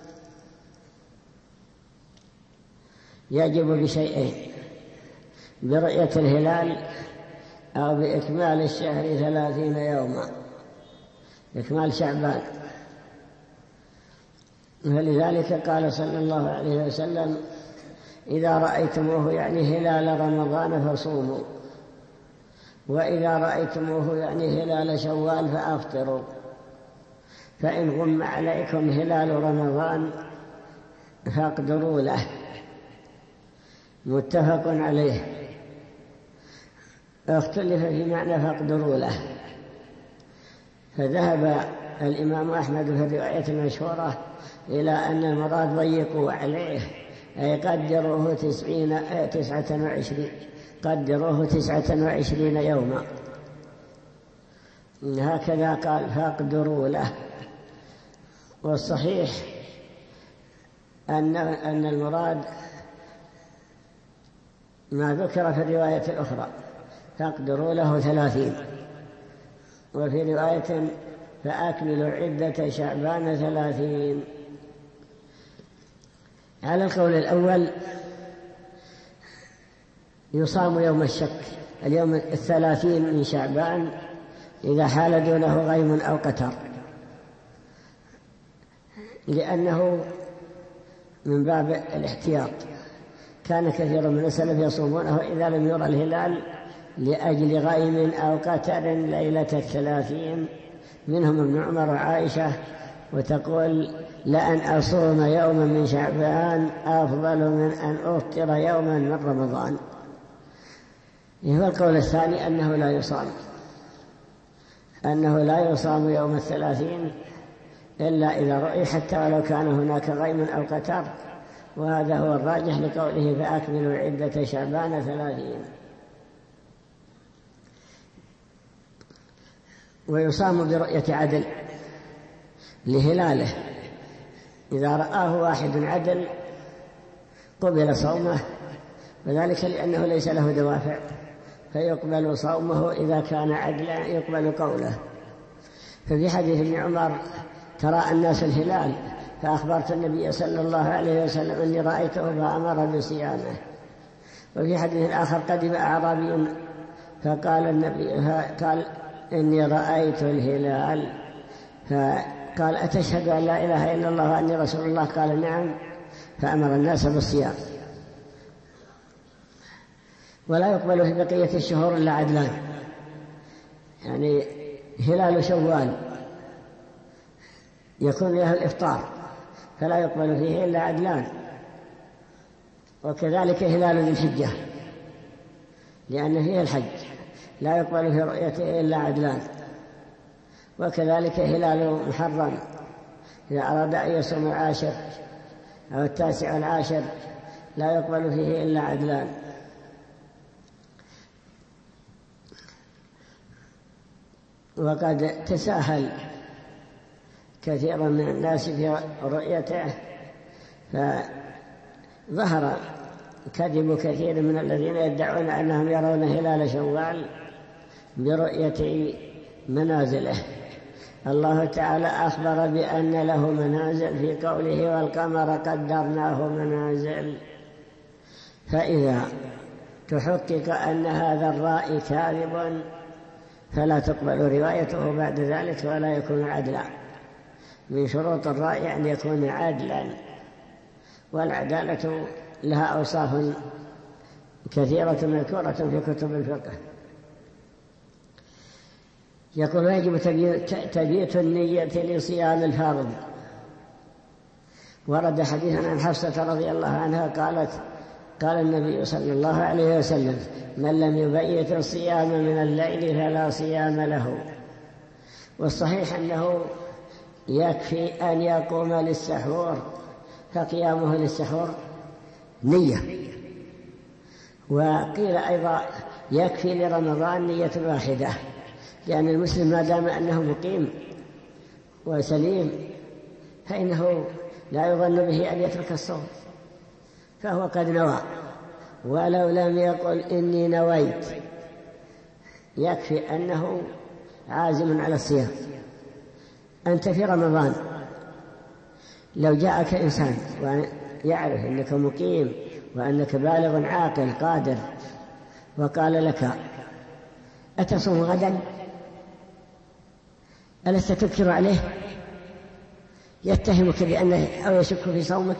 يجب بشيئين: برؤية الهلال أو بإكمال الشهر ثلاثين يوما، إكمال شعبان. فلذلك قال صلى الله عليه وسلم: إذا رأيتموه يعني هلال رمضان فصوموا، وإذا رأيتموه يعني هلال شوال فأفطروا، فإن غم عليكم هلال رمضان فاقدروا له، متفق عليه. اختلف في معنى فاقدروا له، فذهب الإمام أحمد في الرواية المشهورة إلى أن المراد ضيقوا عليه، أي قدروه تسعين تسعة وعشرين قدروه تسعة وعشرين يوما، هكذا قال: فاقدروا له. والصحيح أن أن المراد ما ذكر في الرواية الأخرى: فاقدروا له ثلاثين، وفي رواية: فأكملوا عدة شعبان ثلاثين. على القول الأول يصام يوم الشك اليوم الثلاثين من شعبان إذا حال دونه غيم أو قتر، لأنه من باب الاحتياط. كان كثير من السلف يصومونه إذا لم يرى الهلال لأجل غيم أو قتر ليلة الثلاثين، منهم ابن عمر وعائشة، وتقول لأن أصوم يوما من شعبان أفضل من أن أفطر يوما من رمضان. هو القول الثاني أنه لا يصام أنه لا يصام يوم الثلاثين إلا إذا رؤي، حتى ولو كان هناك غيم أو قتر، وهذا هو الراجح لقوله فأكملوا عدة شعبان ثلاثين. ويصام برؤية عدل لهلاله، إذا رآه واحد عدل قبل صومه، وذلك لأنه ليس له دوافع، فيقبل صومه إذا كان عدلا يقبل قوله. ففي حديث ابن عمر ترى الناس الهلال فأخبرت النبي صلى الله عليه وسلم أني رأيته فأمر بصيامه. وفي حديث آخر قدم أعرابي فقال النبي قال إني رأيت الهلال، فقال أتشهد أن لا إله إلا الله وأني رسول الله؟ قال نعم، فأمر الناس بالصيام. ولا يقبل في بقية الشهور إلا عدلان، يعني هلال شوال يكون له الإفطار فلا يقبل فيه إلا عدلان، وكذلك هلال ذي الحجة لأن فيه الحج لا يقبل في رؤيته إلا عدلان، وكذلك هلال محرم إذا أراد أن يصوم العاشر أو التاسع والعاشر لا يقبل فيه إلا عدلان. وقد تساهل كثيرا من الناس في رؤيته، فظهر كذب كثير من الذين يدعون أنهم يرون هلال شوال برؤية منازله. الله تعالى أخبر بأن له منازل في قوله والقمر قدرناه منازل، فإذا تحقق أن هذا الرائي كاذب فلا تقبل روايته بعد ذلك ولا يكون عدلا. من شروط الرائي أن يكون عدلا، والعدالة لها أوصاف كثيرة مذكورة في كتب الفقه. يقول يجب تبييت النية لصيام الفرض. ورد حديث عن حفصة رضي الله عنها قالت قال النبي صلى الله عليه وسلم من لم يبيت الصيام من الليل فلا صيام له. والصحيح أنه يكفي أن يقوم للسحور، فقيامه للسحور نية. وقيل أيضا يكفي لرمضان نية واحدة، لأن المسلم ما دام أنه مقيم وسليم فإنه لا يظن به أن يترك الصوم، فهو قد نوى ولو لم يقل إني نويت، يكفي أنه عازم على الصيام. أنت في رمضان لو جاءك إنسان ويعرف أنك مقيم وأنك بالغ عاقل قادر وقال لك أتصوم غدا، ألست تنكر عليه؟ يتهمك بأنه أو يشك في صومك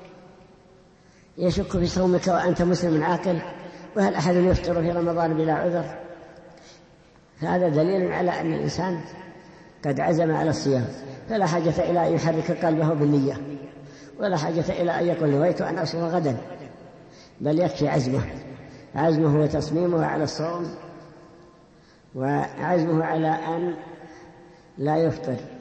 يشك في صومك وأنت مسلم عاقل. وهل أحد يفطر في رمضان بلا عذر؟ فهذا دليل على أن الإنسان قد عزم على الصيام، فلا حاجة إلى أن يحرك قلبه بالنية، ولا حاجة إلى أن يقول نويت أن أصوم غدا، بل يكفي عزمه عزمه وتصميمه على الصوم وعزمه على أن لا يفطر.